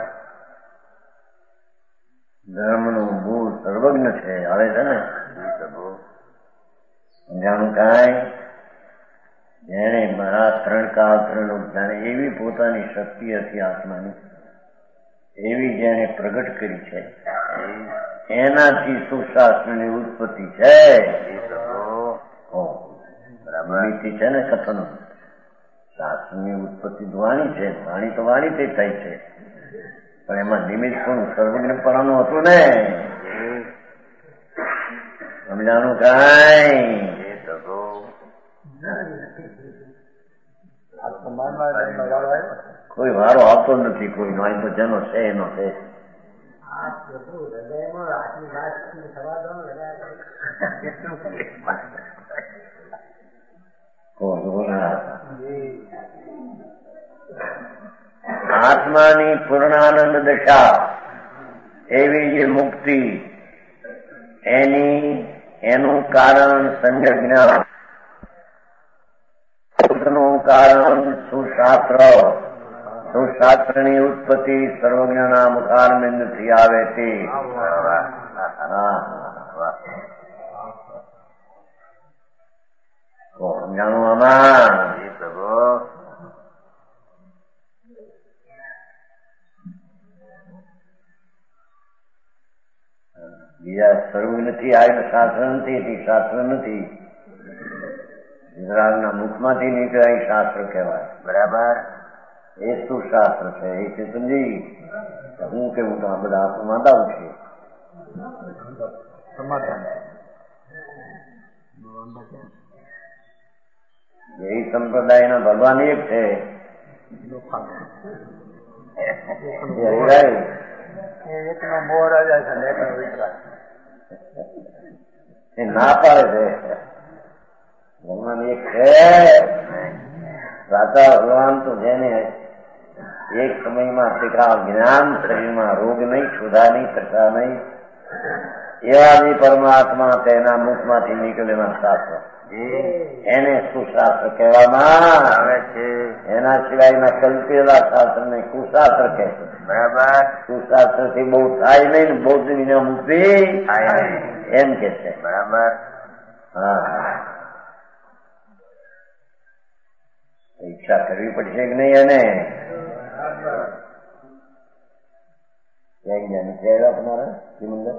ધર્મનું ભૂ સર્વજ્ઞ છે. આવે છે ને સમજાણું કાંઈ. જેને મારા ત્રણ કાળ ત્રણ લોક જાણે એવી પોતાની શક્તિ હતી આત્માની એવી જેને પ્રગટ કરી છે એનાથી સુશાસ્ત્રની ઉત્પત્તિ છે. બરાબર છે ને કથન શાસ્ત્રની ઉત્પત્તિ વાણી છે. વાણી તો વાણીથી થઈ છે પણ એમાં નિમિત્ત પણ સર્વજ્ઞ પરાનું હતું ને. સમજાણું કાંઈ. કોઈ વારો આવતો નથી કોઈ નો. તો જેનો છે એનો છે. આત્માની પૂર્ણાનંદ દશા એવી જે મુક્તિ એનું કારણ સમ્યક જ્ઞાન. નું કારણ સુશાસ્ત્ર. સુશાસ્ત્રની ઉત્પત્તિ સર્વજ્ઞના મુખારબિંદથી આવે તે. સમજાણું આમાં. બીજા સર્વજ્ઞથી આવેલ શાસ્ત્ર નથી. શાસ્ત્ર નથી વિતરાગના મુખમાંથી નીકળે એ શાસ્ત્ર કહેવાય. બરાબર એ સુશાસ્ત્ર છે. એ ચેતનજી હું કેવું તો આ બધા આત્મા દાવ છે. એ સંપ્રદાયના ભગવાન એક છે. એકનો મોહ રાજા છે ને એકનો વિતરાગ. એ ના પાડે છે ભગવાન એક છે. સાચા ભગવાન તો જેને એક સમયમાં શીખા જ્ઞાન શરીરમાં રોગ નહીં, ક્ષુધા નહીં, તૃષા નહીં, એવા જે પરમાત્મા તેના મુખમાંથી નીકળેલા શાસ્ત્ર એને સુશાસ્ત્ર કહેવામાં આવે છે. એના સિવાયના કલ્પેલા શાસ્ત્રને કુશાસ્ત્ર કહે છે. બરાબર. સુશાસ્ત્ર થી બહુ થાય નહીં ને બૌદ્ધ વિના મુક્તિ એમ કે છે. બરાબર. હા, ઈચ્છા કરવી પડશે કે નહીં? એને તમારે શ્રીમંદર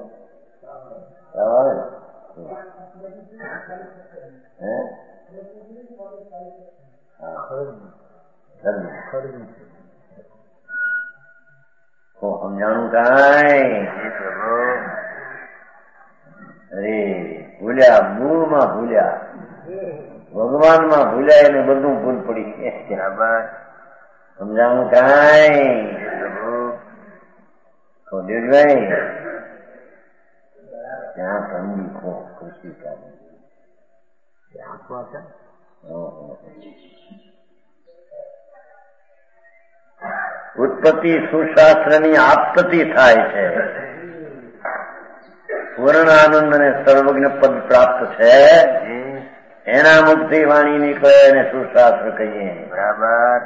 સમજાણું કાંઈ? અરે ભૂલ્યા, મૂળમાં ભૂલ્યા, ભગવાનમાં ભૂલ્યા, એને બધું ભૂલ પડી. સમજાણું કાંઈ? દેવભાઈ ત્યાં સમજી ખુશી કાઢી. ઉત્પત્તિ સુશાસ્ત્રની આપત્તિ થાય છે. પૂર્ણ આનંદ અને સર્વજ્ઞ પદ પ્રાપ્ત છે. એના મુક્તિ વાણી નીકળે એને સુશાસ્ત્ર કહીએ. બરાબર.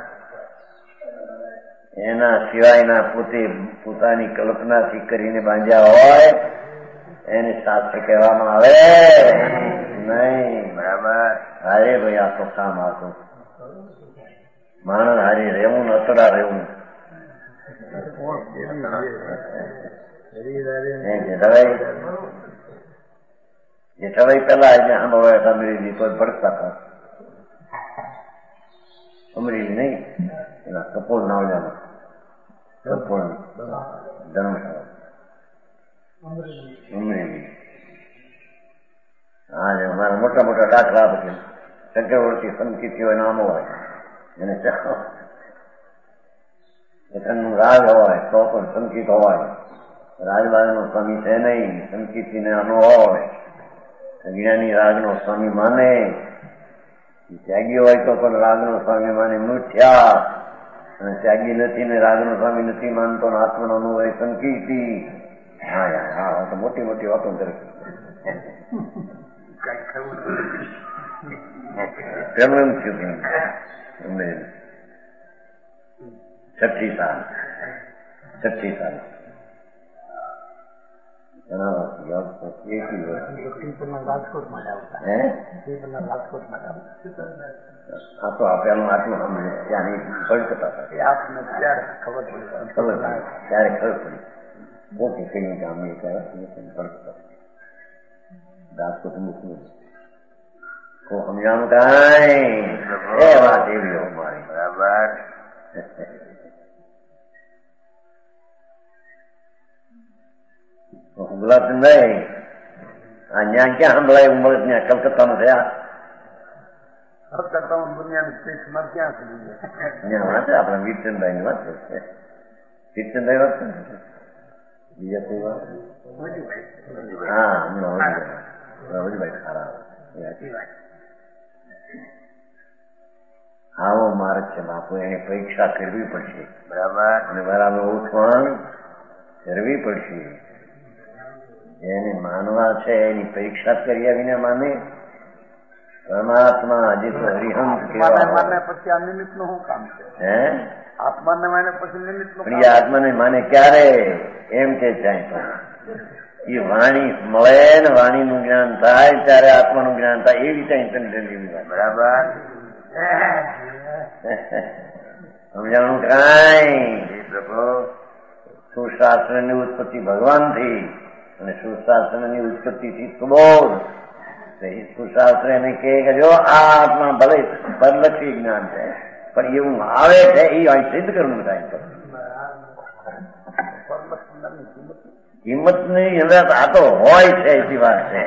એના સિવાયના પોતે પોતાની કલ્પનાથી કરીને બાંધ્યા હોય એને શાસ્ત્ર કહેવામાં આવે નહીં. બરાબર. હારે ભાઈ આ તો કામ આવતું માણસ હારે રહેવું ને અતડા રહેવું. જેઠાભાઈ પેલા આજે સાંભળવા હતા અમરેલી તો ભડકતા હતા. અમરેલી નહીં, એના કપોળ નાવડામાં કપોળ ધર્મશાળા અમરેલી. હા, અમારા મોટા મોટા દાખલા પછી ચક્રવર્તી સંકિતિઓ નામો હોય એને નું રાજ હોય તો પણ સંકિત હોય. રાજબાજનો સ્વામી છે નહીં, સંકિતિ નાનો હોય. જ્ઞાની રાગનો સ્વામી માને, ત્યાગી હોય તો પણ રાગનો સ્વામી માને મૂઠ્યા, અને ત્યાગી નથી ને રાગનો સ્વામી નથી માનતો ને આત્માનો અનુભવ સંકિતિ. હા યાર, હા તો મોટી મોટી વાતો કરે. કેમ થયું? છઠ્ઠી સાલ રાજકોટમાં હા તો આપેલું આટલું સમજે ત્યાંની ફળકતા આપને ત્યારે ખબર પડી. ત્યારે ખબર પડી ઓકે કઈ ગામ ફળકતા રાજકોટ મૂકવું સમજાણું કાંઈ? એ વાત એવી મારી. બરાબર. સંભળાતું નહીં. આ ત્યાં ક્યાં સંભળાય? ઉંમર ત્યાં કલકત્તામાં થયા. કલકત્તામાં દુનિયાની પીઠમાં ક્યાં સુધી ત્યાં વાંચે આપણા વીરચંદભાઈ ની વાત છે. વીરચંદભાઈ વાત છે બીજા કોઈ વાત? હા, હમણાં વજુભાઈ સારા. આવો માર્ગ છે બાપુ, એને પરીક્ષા કરવી પડશે. બરાબર. અને બરાબર ઉઠવાણ કરવી પડશે. જેને માનવા છે એની પરીક્ષા કર્યા વિના માને. પરમાત્મા હજી તો હરિહંસ માને પછી આ નિમિત્ત નું શું કામ છે? હે, આત્માને માને પછી નિમિત્ત નું? પણ એ આત્માને માને ક્યારે? એમ કે જાય એ વાણી મળે ને વાણીનું જ્ઞાન થાય ત્યારે આત્માનું જ્ઞાન થાય. એ રીતે બરાબર. સમજાણું કાંઈ? પ્રભુ સુશાસ્ત્રની ઉત્પત્તિ ભગવાનથી અને સુશાસ્ત્રની ઉત્પત્તિથી સુબોધ. સુશાસ્ત્ર એને કહે કે જો આ આત્મા ભલે પરલક્ષી જ્ઞાન છે પણ એવું આવે છે એ સિદ્ધ કરવું થાય. કિંમત ની આ તો હોય છે એટલી વાત છે.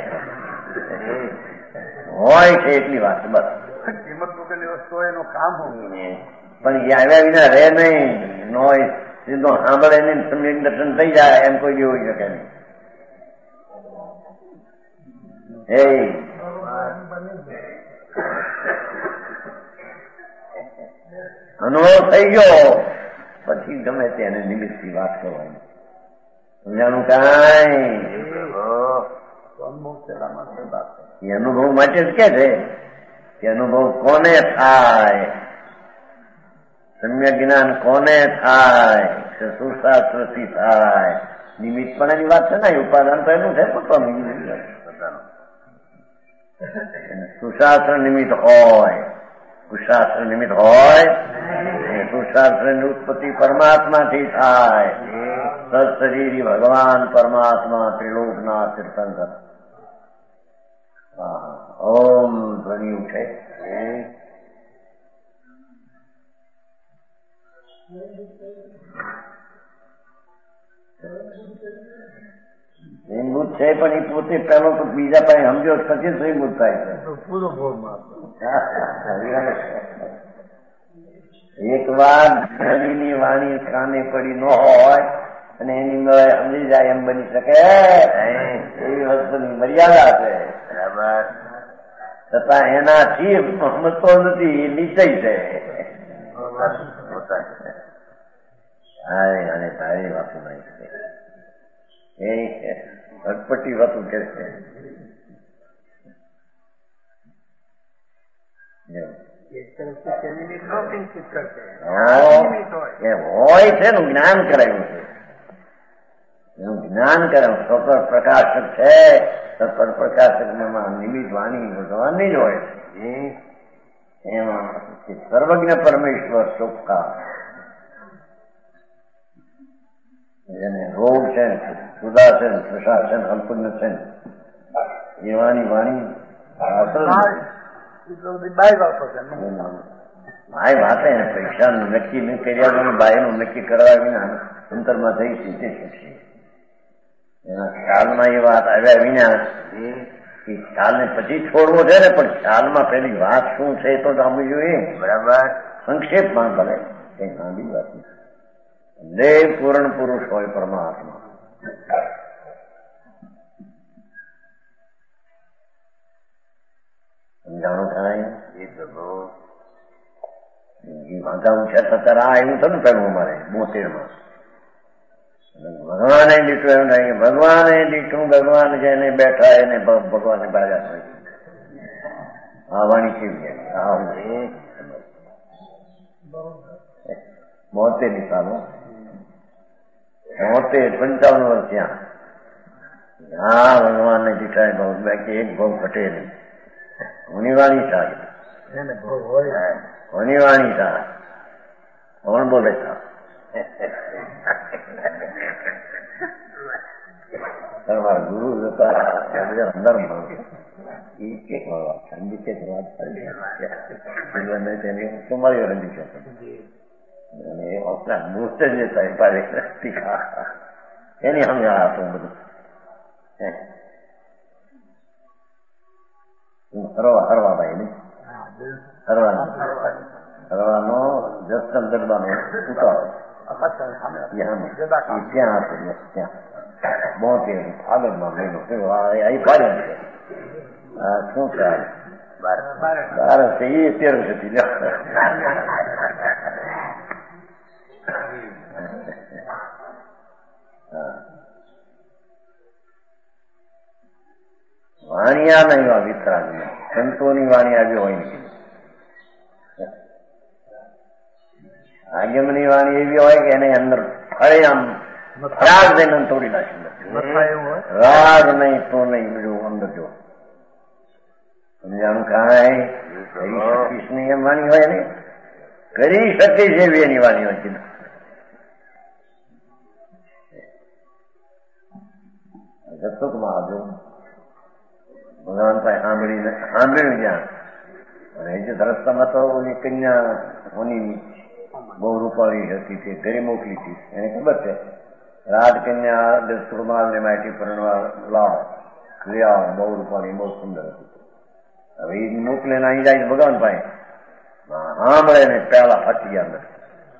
હોય છે એટલી વાત બસ. કિંમત મૂકેલી વસ્તુ એનું કામ હોય પણ એ આવ્યા વિના રહે નહીં. નો સીધો સાંભળે નહીં, સમ્યક દર્શન થઈ જાય એમ કોઈ બી હોઈ શકે નહીં. અનુભવ થઈ ગયો પછી ગમે તેને નિમિત્તની વાત કરવાની. સમજાણું કાંઈ? એ અનુભવ માટે જ કે છે કે અનુભવ કોને થાય, સમ્યક જ્ઞાન કોને થાય, સુશાસ્ત્રથી થાય. નિમિત્તપણાની વાત છે ને, ઉપાદાન તો એનું છે પોતાનું. સુશાસ્ત્ર નિમિત્ત હોય, કુશાસ્ત્ર નિમિત્ત હોય. સુશાસ્ત્રની ઉત્પત્તિ પરમાત્માથી થાય. સત્શરીરી ભગવાન પરમાત્મા ત્રિલોકના તીર્થંકર. ઓમ ધ્વનિ ઉઠે. સ્વયંભૂત છે પણ એ પોતે પેલો તો બીજા પાસે સમજો પછી સ્વયંભૂત થાય છે. એક વાર ધણીની વાણી કાને પડી ન હોય અને એની મેળે સમજી જાય એમ બની શકે એવી વસ્તુની મર્યાદા છે. બરાબર. છતાં એનાથી સમજતો નથી, એ નિશ્ચય છે. અને તારી વાતો નહીં છે એ અટપટી વાતું કે છે. હોય છે એનું જ્ઞાન કરાયું છે, એનું જ્ઞાન કરાયું. સતત પ્રકાશક છે, સતત પ્રકાશકમાં નિમિત્ત વાણી ભગવાનની જ હોય છે. એમાં સર્વજ્ઞ પરમેશ્વર ચોખ્ખા એને રોગ છે, સુદા છે, પ્રસાદ છે, અલ્પુન્ય છે, એ વાણી ભાઈ વાતે પૈસાનું નક્કી નહીં કર્યા વગર બાયનું નક્કી કરવા વિના અંતરમાં થઈ સીધે શકશે. એના ખ્યાલમાં એ વાત આવ્યા વિના એ ખ્યાલને પછી છોડવો છે ને, પણ ખ્યાલમાં પેલી વાત શું છે તો જાણવું જોઈએ. બરાબર. સંક્ષેપમાં ભલે કઈ લાંબી વાત નથી. દેવ પૂર્ણ પુરુષ હોય પરમાત્મા. સમજાણું થાય એ વાંધા ઉછેર થતા આ એવું થયું પેલું અમારે 72 ભગવાને દીઠું એમ થાય કે ભગવાને દીઠું, ભગવાન જેને બેઠા એને ભગવાને બાજા થાય. આ વાણી કેવી આવું 72 સાલો 55 વર્ષ ત્યાં હા ભગવાનને દીઠા બહુ બાકી એક બહુ ઘટે નહીં. હોનીવાણી થાય, હોનીવાણી થાય. કોણ બોલે તમારા ગુરુ જતા અંદર ઠંડી છે તમારી ઠંડી છે અને મૂર્ત જ એની સમજણ આપું બધું હરવા ભાઈ નહીં હરવાનો જસન દરબારનો ઉતારો ત્યાં બોતેર ફાગણમાં મહિનો અહીં પાડ્યો છે. શું ચાલે 12 છે એ 13 હતી. વાણિયા નહીં એવા વિતરાગ સંતોની વાણી આવી હોય નહીં. આગમની વાણી એવી હોય કે એને અંદર ફળે આમ રાગ દઈને તોડી નાખી રાગ નહીં તો નહીં બીજું અંદર જો સમજાણું કાંઈ કરી શકીશ નહીં એમ વાણી હોય ને કરી શકીશ એવી એની વાણી હોય છે. જસુકમાં આવજો ભગવાન પાસે સાંભળ્યું જ્યાં અને એ જે રસ્તામાં તો ઓલી કન્યા હોની બહુ રૂપાળી હતી તે ઘરે મોકલી હતી. એને ખબર છે રાજકન્યા દસુકમાલ ને માટી પરણવા લાવો લઈ આવો, બહુ રૂપાળી બહુ સુંદર હતી. હવે એ મોકલે ને અહીં જાય ભગવાન પાસે સાંભળે ને પેલા હટી ગયા અંદર.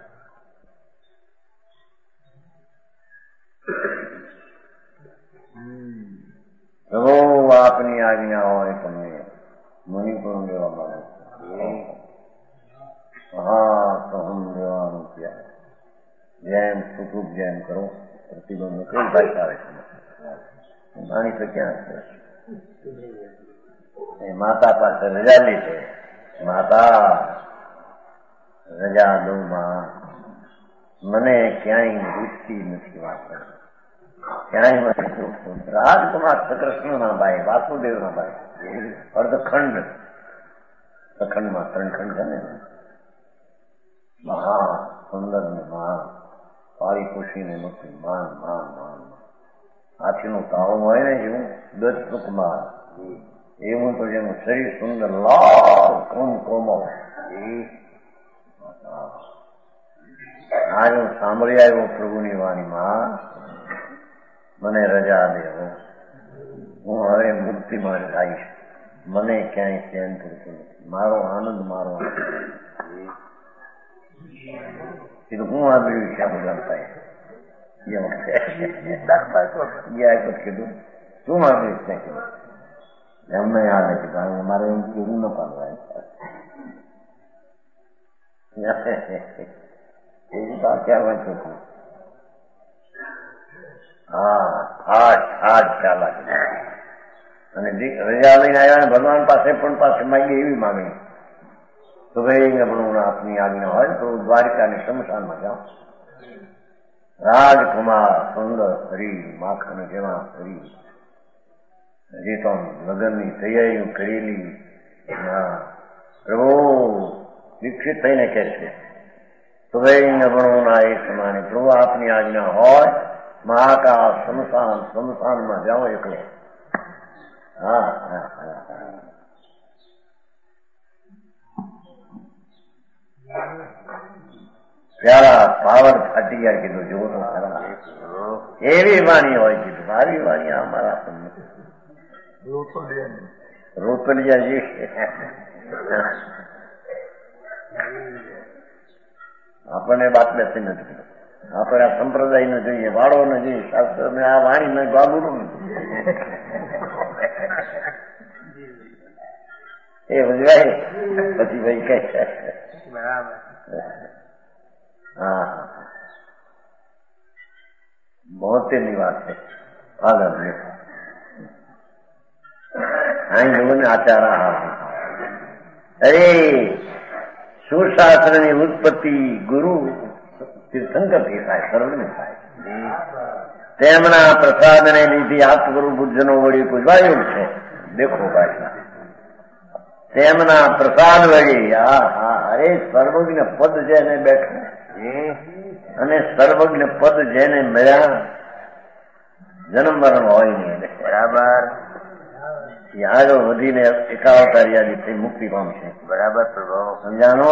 પ્રભુ આપની આજ્ઞા હોય તમને મુનિ પણ લેવા માંગે હા તો હમ લેવાનું ત્યાં જેમ સુખરૂપ જેમ કરો પ્રતિબંધ કઈ ભાષા આવે છે માણી તો ક્યાં છે એ માતા પાસે રજા લીધે માતા રજા દઉં માં મને ક્યાંય રૂચતી નથી વાત ક્યાંય મને રાજકુમાર કૃષ્ણના ભાઈ વાસુદેવના ભાઈ અર્ધખંડ અખંડમાં 3 ખંડ છે ને મહા સુંદર ને મહા પાળી પોષીને નથી માન માન માન હાથીનું તાળું હોય ને એવું 10 ટૂંકમાં એવું તો જેનું શરીર સુંદર લાલ કોમળ આજ હું સાંભળી આવ્યો પ્રભુની વાણીમાં મને રજા દેવો હું હવે મુક્તિમાં આવીશ મને ક્યાંય ચેન કરતું નથી મારો આનંદ મારો કીધું હું આંબળ્યું છે બધા કીધું શું આંબળ્યું છે કીધું એમને યાદ નથી કારણ મારે એમ કેવું ન પાડવાય એવું તો ક્યાં વાંચું છું હા ચાલા અને રજા લઈને આવ્યા ભગવાન પાસે પણ પાસે માંગી એવી માંગણી તો ભાઈ આપણું આપની આજ્ઞા હોય તો દ્વારિકાની શમશાનમાં જાઓ રાજકુમાર સુંદર શરીર માખણ જેવા શરીર હજી તો લગ્નની તૈયારીઓ કરેલી પ્રભુ દીક્ષિત થઈને કે છે તો ભાઈ નબળોના એ સમાને પ્રભુ આપની આજ્ઞા હોય મહાકાશ શમશાનમાં જાઓ એકલે પ્યારા પાવર ફાટી ગયા કીધું જુઓ તો ખરા એવી વાણી હોય કીધું મારી વાણી અમારા રોતલિયાજી આપણને બાત બેસી નથી આપણે આ સંપ્રદાય ને જોઈએ વાળો ને જોઈએ શાસ્ત્ર ને આ વાણી ને બાબુનું એ ઉજવાય પછી ભાઈ કઈ બરાબર હા 72ની વાત છે આગળ અહીં જુઓ ને આચારા અરે સુશાસ્ત્રની ઉત્પત્તિ ગુરુ તીર્થંકરથી થાય સર્વને થાય તેમના પ્રસાદને લીધે આત્મગુરુ બુદ્ધનો વળી પૂજવાયું છે દેખો ભાઈ તેમના પ્રસાદ વળી અરે સર્વજ્ઞ પદ જેને બેઠું અને સર્વજ્ઞ પદ જેને મળ્યા જન્મ મરણ હોય નહીં બરાબર આગળ વધીને એકાવતારી થઈ મુક્તિ પામશે બરાબર સમજાણો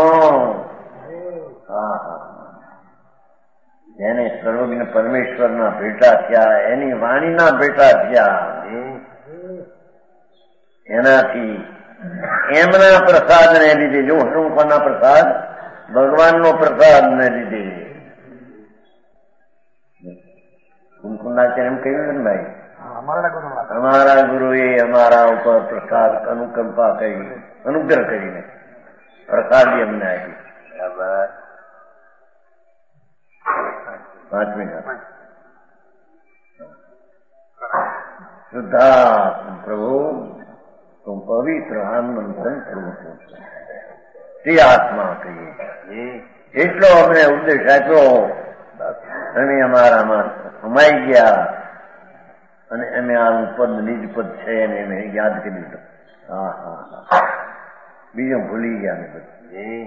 જેને સર્વજ્ઞ પરમેશ્વરના ભેટા થયા એની વાણીના ભેટા થયા એનાથી એમના પ્રસાદને લીધે જો હનુમાનના પ્રસાદ ભગવાનનો પ્રસાદને લીધે કુમકુંડાચાર્ય એમ કહ્યું ને ભાઈ અમારા ગુરુએ અમારા ઉપર પ્રસાદ અનુકંપા કરી અનુગ્રહ કરીને પ્રસાદી અમને આપી બરાબર 5 મિનિટ શુદ્ધાત્મ પ્રભુ તું પવિત્ર આનંદ પ્રભુ તે આત્મા કહીએ એટલો અમને ઉપદેશ આપ્યો અને અમારામાં સમાઈ ગયા અને અમે આ પદ નિજ પદ છે એને એને યાદ કરી દીધું બીજું ભૂલી ગયા ને બધું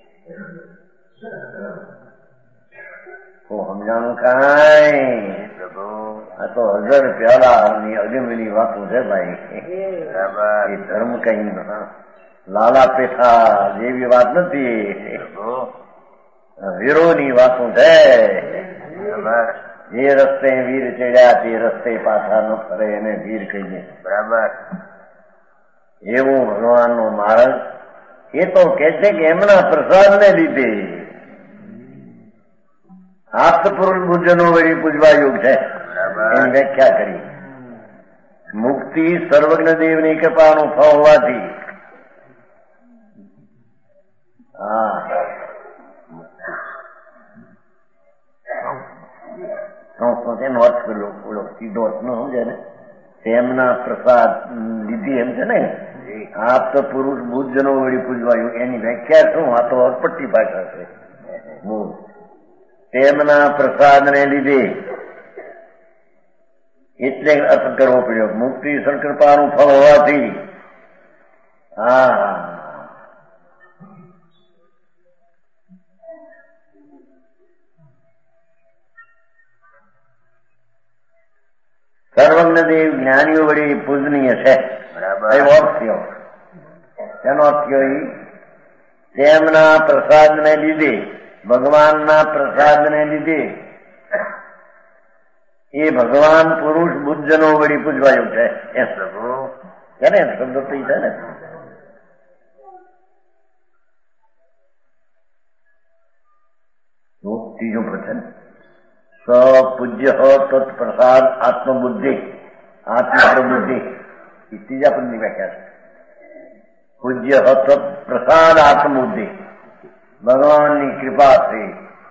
સમજાણું કાંઈ આ તો 1000 પ્યાલાની અગમની વાતો છે ભાઈ એ ધર્મ કઈ લાલા પેઠા જેવી વાત નથી વીરોની વાતો છે જે રસ્તે વીર ચડ્યા તે રસ્તે પાછા ન ફરે એને વીર કહીએ બરાબર એવું ભગવાનનો માર્ગ એ તો કે છે કે એમના પ્રસાદને લીધે આત્મપુરુષ બુદ્ધનો વળી પૂજવા યોગ છે એની વ્યાખ્યા કરી મુક્તિ સર્વજ્ઞ દેવની કૃપાનું ફળ હોવાથી માણસો એનો અર્થ કર્યો, બોલો સીધો અર્થ ન સમજે ને, તેમના પ્રસાદ લીધી એમ છે ને, આપ તો પુરુષ બુદ્ધજનો વળી પૂજવાયું, એની વ્યાખ્યા શું? આ તો અટપટી ભાષા છે. તેમના પ્રસાદને લીધે એટલે અર્થ કરવો પડ્યો. મુક્તિ સંકલ્પાનું ફળ હોવાથી સર્વજ્ઞ દેવ જ્ઞાનીઓ વળી પૂજનીય છે. એવો અર્થ થયો. એનો અર્થ થયો તેમના પ્રસાદને લીધે, ભગવાનના પ્રસાદને લીધે એ ભગવાન પુરુષ બુદ્ધજનો વળી પૂજવાયું છે. એ પ્રભુ એને શબ્દ તો છે ને. ત્રીજો પ્રશ્ન, પૂજ્ય તત્પ્રસાદ આત્મબુદ્ધિ, આત્મપ્રબુદ્ધિ, એ ત્રીજા પદની વ્યાખ્યા છે. પૂજ્ય તત્પ્રસાદ આત્મબુદ્ધિ, ભગવાનની કૃપાથી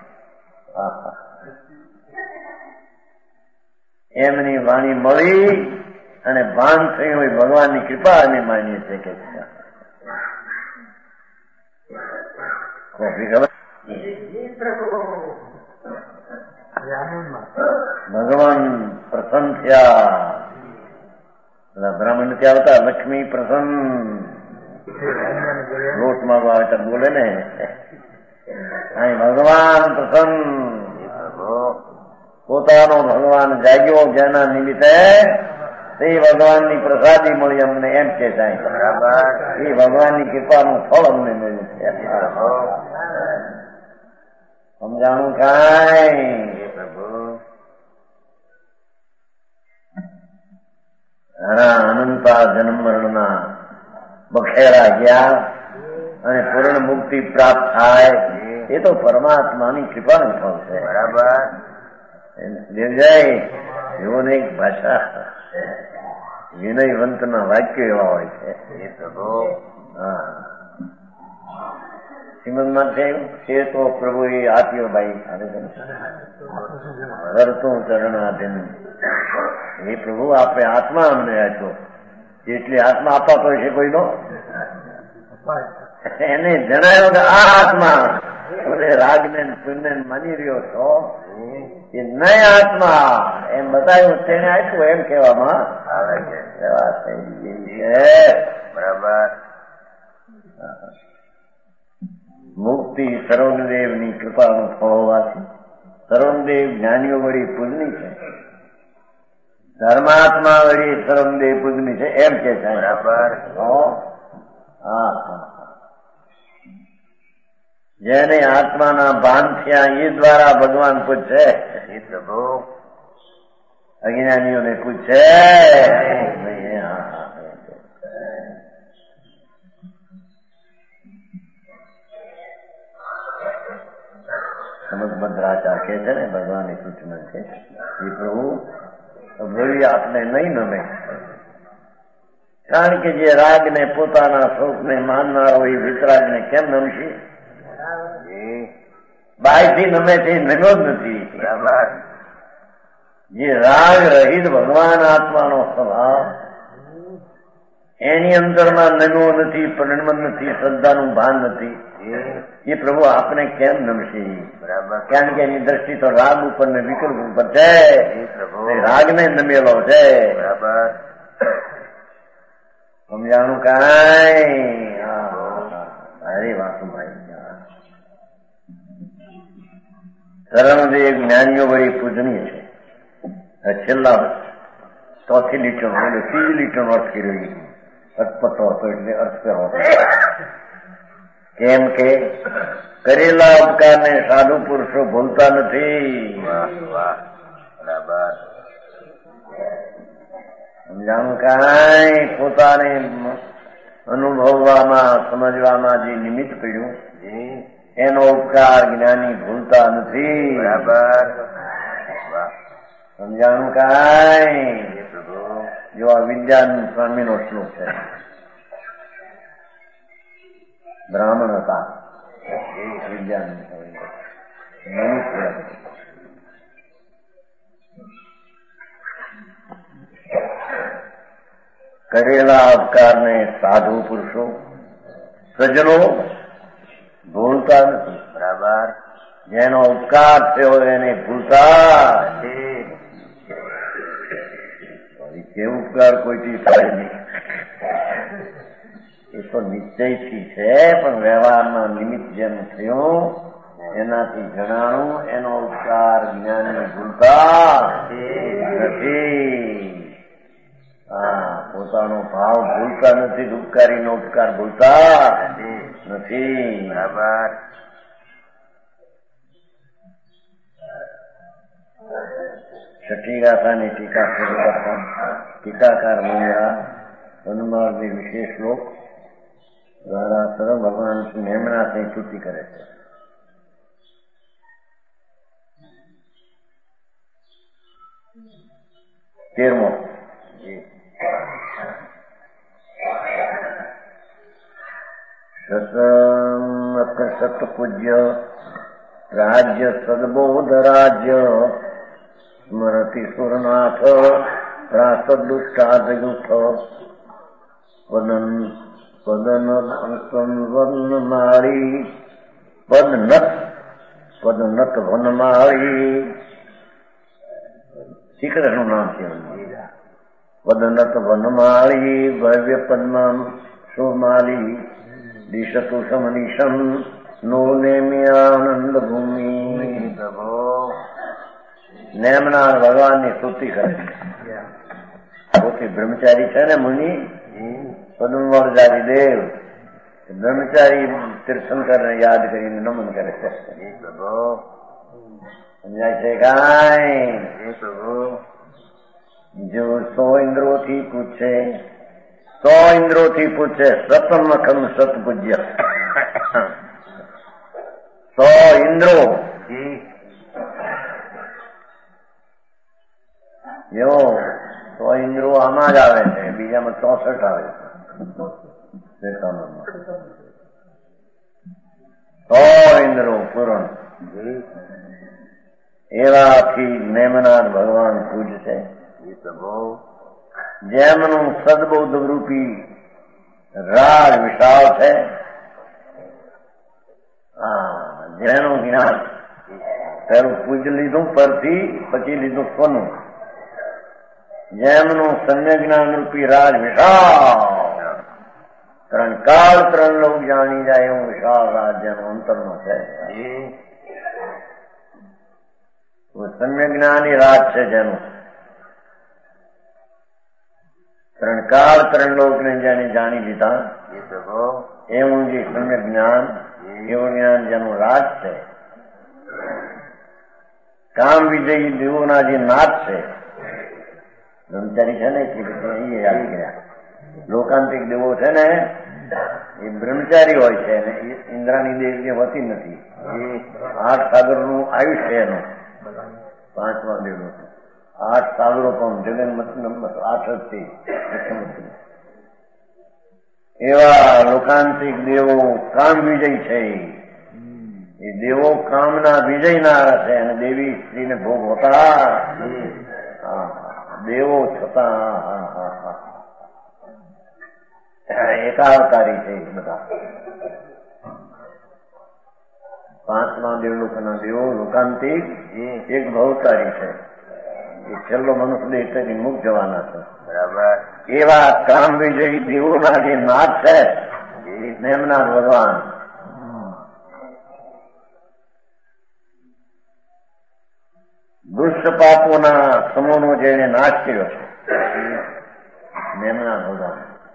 એમની વાણી મળી અને ભાન થયું હોય, ભગવાનની કૃપા અમે માનીએ છીએ કે ભગવાન પ્રસન્ન થયા. બ્રાહ્મણ ત્યાં આવતા લક્ષ્મી પ્રસન્ન, રોટ માગવા આવે તો બોલે ને, ભગવાન પ્રસન્ન, પોતાનો ભગવાન જાગ્યો જેના નિમિત્તે તે ભગવાનની પ્રસાદી મળી અમને, એમ કે સાહેબ એ ભગવાનની કૃપાનું ફળ અમને મળ્યું છે. સમજાણું કાંઈ? અનંતા જન્મ મરણના બખેરા ગયા અને પૂર્ણ મુક્તિ પ્રાપ્ત થાય, એ તો પરમાત્માની કૃપાનું ફળ છે. બરાબર. દેવજય એવો ને એક ભાષા વિનયવંતના વાક્યો એવા હોય છે. એ પ્રભુ શ્રીમદમાં છે તો પ્રભુ એ આપ્યો ભાઈ વર્તું ચરણાધીન. એ પ્રભુ આપણે આત્મા અમને આપ્યો, જેટલી આત્મા અપાતો હોય છે કોઈનો, એને જણાવ્યો કે આ આત્મા રાગને પુણ્ય માની રહ્યો છો, એ નય આત્મા એમ બતાવ્યું, તેને આપ્યું એમ કહેવામાં આવે છે. બરાબર. મુક્તિ સર્વદેવની કૃપાનું ફળ હોવાથી સર્વદેવ જ્ઞાનીઓ વળી પૂજની છે, ધર્માત્મા વળી સર્વદેવ પૂજની છે, એમ કે છે. બરાબર. જેને આત્માના ભાન થયા એ દ્વારા ભગવાન પૂછે. એ પ્રભુ અજ્ઞાનીઓને પૂછે. સમજભદ્રાચાર કે છે ને, ભગવાનની સૂચના છે. એ પ્રભુ ભૂલી આપને નહીં નમે, કારણ કે જે રાગને પોતાના શોખને માનનાર હોય વિતરાગને કેમ નમશે? બાયથી નમે તે નમ્યો જ નથી. જે રાગ રહિત ભગવાન આત્માનો સ્વભાવ, એની અંદરમાં નમ્યો નથી, પરિણમન નથી, શ્રદ્ધાનું ભાન નથી, એ પ્રભુ આપને કેમ નમશે? બરાબર. કારણ કે એની દ્રષ્ટિ તો રાગ ઉપર ને વિકલ્પ ઉપર છે, રાગને નમેલો છે. બરાબર. સમજાણું કાંઈ? અરે વાસુભાઈ સર્વદેવ જ્ઞાનીઓ વળી પૂજનીય છે. છેલ્લા ચોથી લીટરનો એટલે ત્રીજી લીટરનો અર્થ કર્યો, અર્થપતો હતો એટલે અર્થ કરો. કેમ કે કરેલા ઉપકારને સાધુ પુરુષો ભૂલતા નથી. બરાબર. સમજાણું કાંઈ? પોતાને અનુભવવામાં સમજવામાં જે નિમિત્ત પડ્યું એનો ઉપકાર જ્ઞાની ભૂલતા નથી. બરાબર. સમજાણું કાંઈ? જો આ વિદ્યાનંદ સ્વામીનો શ્લોક છે. બ્રાહ્મણ હતા વિદ્યાનંદ સ્વામી, કરેલા ઉપકારને સાધુ પુરુષો સજ્જનો ભૂલતા નથી. બરાબર. જેનો ઉપકાર થયો એને ભૂલતા કે ઉપકાર કોઈથી થાય નહીં. એ તો નિશ્ચયથી છે, પણ વ્યવહારમાં નિમિત્ત જેમ થયું એનાથી જણાણું એનો ઉપકાર જ્ઞાનને ભૂલતા નથી. પોતાનો ભાવ ભૂલતા નથી, ઉપકારીનો ઉપકાર ભૂલતા નથી. બરાબર. છઠ્ઠી ગાથાની ટીકા શરૂ કરતા ટીકાકાર મુંદ્રા હનુમાનની વિશેષ શ્લોક દ્વારા સરળ ભગવાન શ્રી નેમનાથની સ્તુતિ કરે છે. તેરમો સત પૂજ્ય રાજ્ય સદબોધ રાજ્ય સ્મરતિ સુરનાથ રાસદુષ્ટાદયુથ પદનત વનમાળી શ્રી કૃષ્ણનું નામ છે. પદનત વનમાળી ભવ્ય પદ્મમ સુમાલી દિશતુ સમનિશમ નો નેમ્યાનંદ ભૂમિ. નેમનાર ભગવાનની સ્તુતિ કરે છે. પોતે બ્રહ્મચારી છે ને મુનિ પદ્મવરદારી દેવ બ્રહ્મચારી તીર્થંકરને યાદ કરીને નમન કરે છે. સમજાય છે કાંઈ? જો 100 ઇન્દ્રોથી પૂછે 100 ઇન્દ્રોથી પૂછે સતમખમ સતપૂજ્ય 100 ઇન્દ્રો જો 100 ઇન્દ્રો આમાં જ આવે છે, બીજામાં 64 આવે છે. 100 ઇન્દ્રો પૂરણ એવાથી નેમનાથ ભગવાન પૂજશે. જેમનું સદબોધ રૂપી રાજ વિશાળ છે, જેનું જ્ઞાન પેલું પૂજ લીધું પરથી, પછી લીધું સોનું. જેમનું સમ્ય જ્ઞાન રૂપી રાજ વિશાળ 3 કાળ 3 લોક જાણી જાય એવું વિશાળ રાજ્યનો અંતરમાં છે. સમ્ય જ્ઞાની રાજ છે, જેનું 3 કાળ 3 લોકને જેને જાણી લીધા એવું જે સમ્ય જ્ઞાન એવું જ્ઞાન જેનું રાજ છે. કામ વિજયી દેવોના જે નાથ છે, બ્રહ્મચારી છે ને એ આવી ગયા. લોકાંતિક દેવો છે ને એ બ્રહ્મચારી હોય છે, અને ઇન્દ્રાની દેવી હોતી નથી. એ 8 સાગરનું આયુષ્ય એનું 5મા દેવનું 8 સાગરો પણ જગન્મત નંબર 8 જ એવા લોકાંતિક દેવો કામ વિજય છે. એ દેવો કામના વિજયનારા છે, અને દેવી સ્ત્રીને ભોગ હોતા દેવો છતાં એકાવતારી છે. બધા 5મા દેવલોકના દેવો લોકાંતિક એક ભવતારી છે. એ છેલ્લો મનુષ્ય દેહ એટલે મુક્ત જવાના છે. બરાબર. એવા કામ વિજયી દેવોના જે નાથ છે નેમનાથ ભગવાન દુષ્ટ પાપોના સમૂહનો જેને નાશ કર્યો છે નેમનાથ ભગવાન.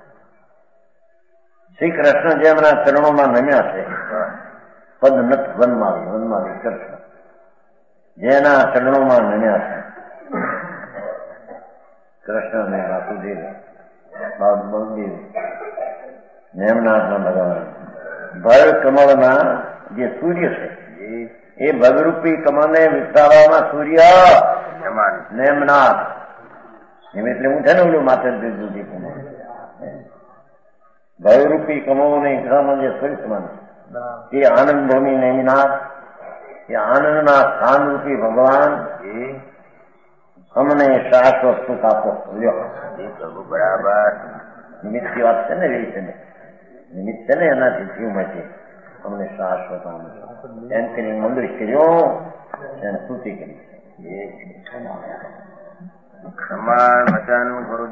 શ્રી કૃષ્ણ જેમના ચરણોમાં નમ્યા છે. પદનત વનમાળી કૃષ્ણ જેના ચરણોમાં નમ્યા છે. કૃષ્ણ ને વાસુદેવ બળદેવ નેમનાથના ભગવાન. ભય કમળના જે સૂર્ય છે એ ભગરૂપી કમળને વિસ્તારવામાં સૂર્ય નેમનાથ એટલે હું છે ને ઓલું માથે જુદી ભયરૂપી કમળોને વિસ્તારમાં જે સૂર્ય સમાન એ આનંદ ભૂમિ નેમિનાથ, એ આનંદના સ્થાનરૂપી ભગવાન અમને શાશ્વત સુખ આપો. લ્યો પ્રભુ બરાબર. નિમિત્તની વાત છે ને, એવી છે ને, નિમિત્ત છે ને, એનાથી જીવમાં છે. અમને શાશ્વત આનંદ એમ કરીને મંદિર કર્યો, એને સ્તુતિ કરી. સમાન વચન ગુરુ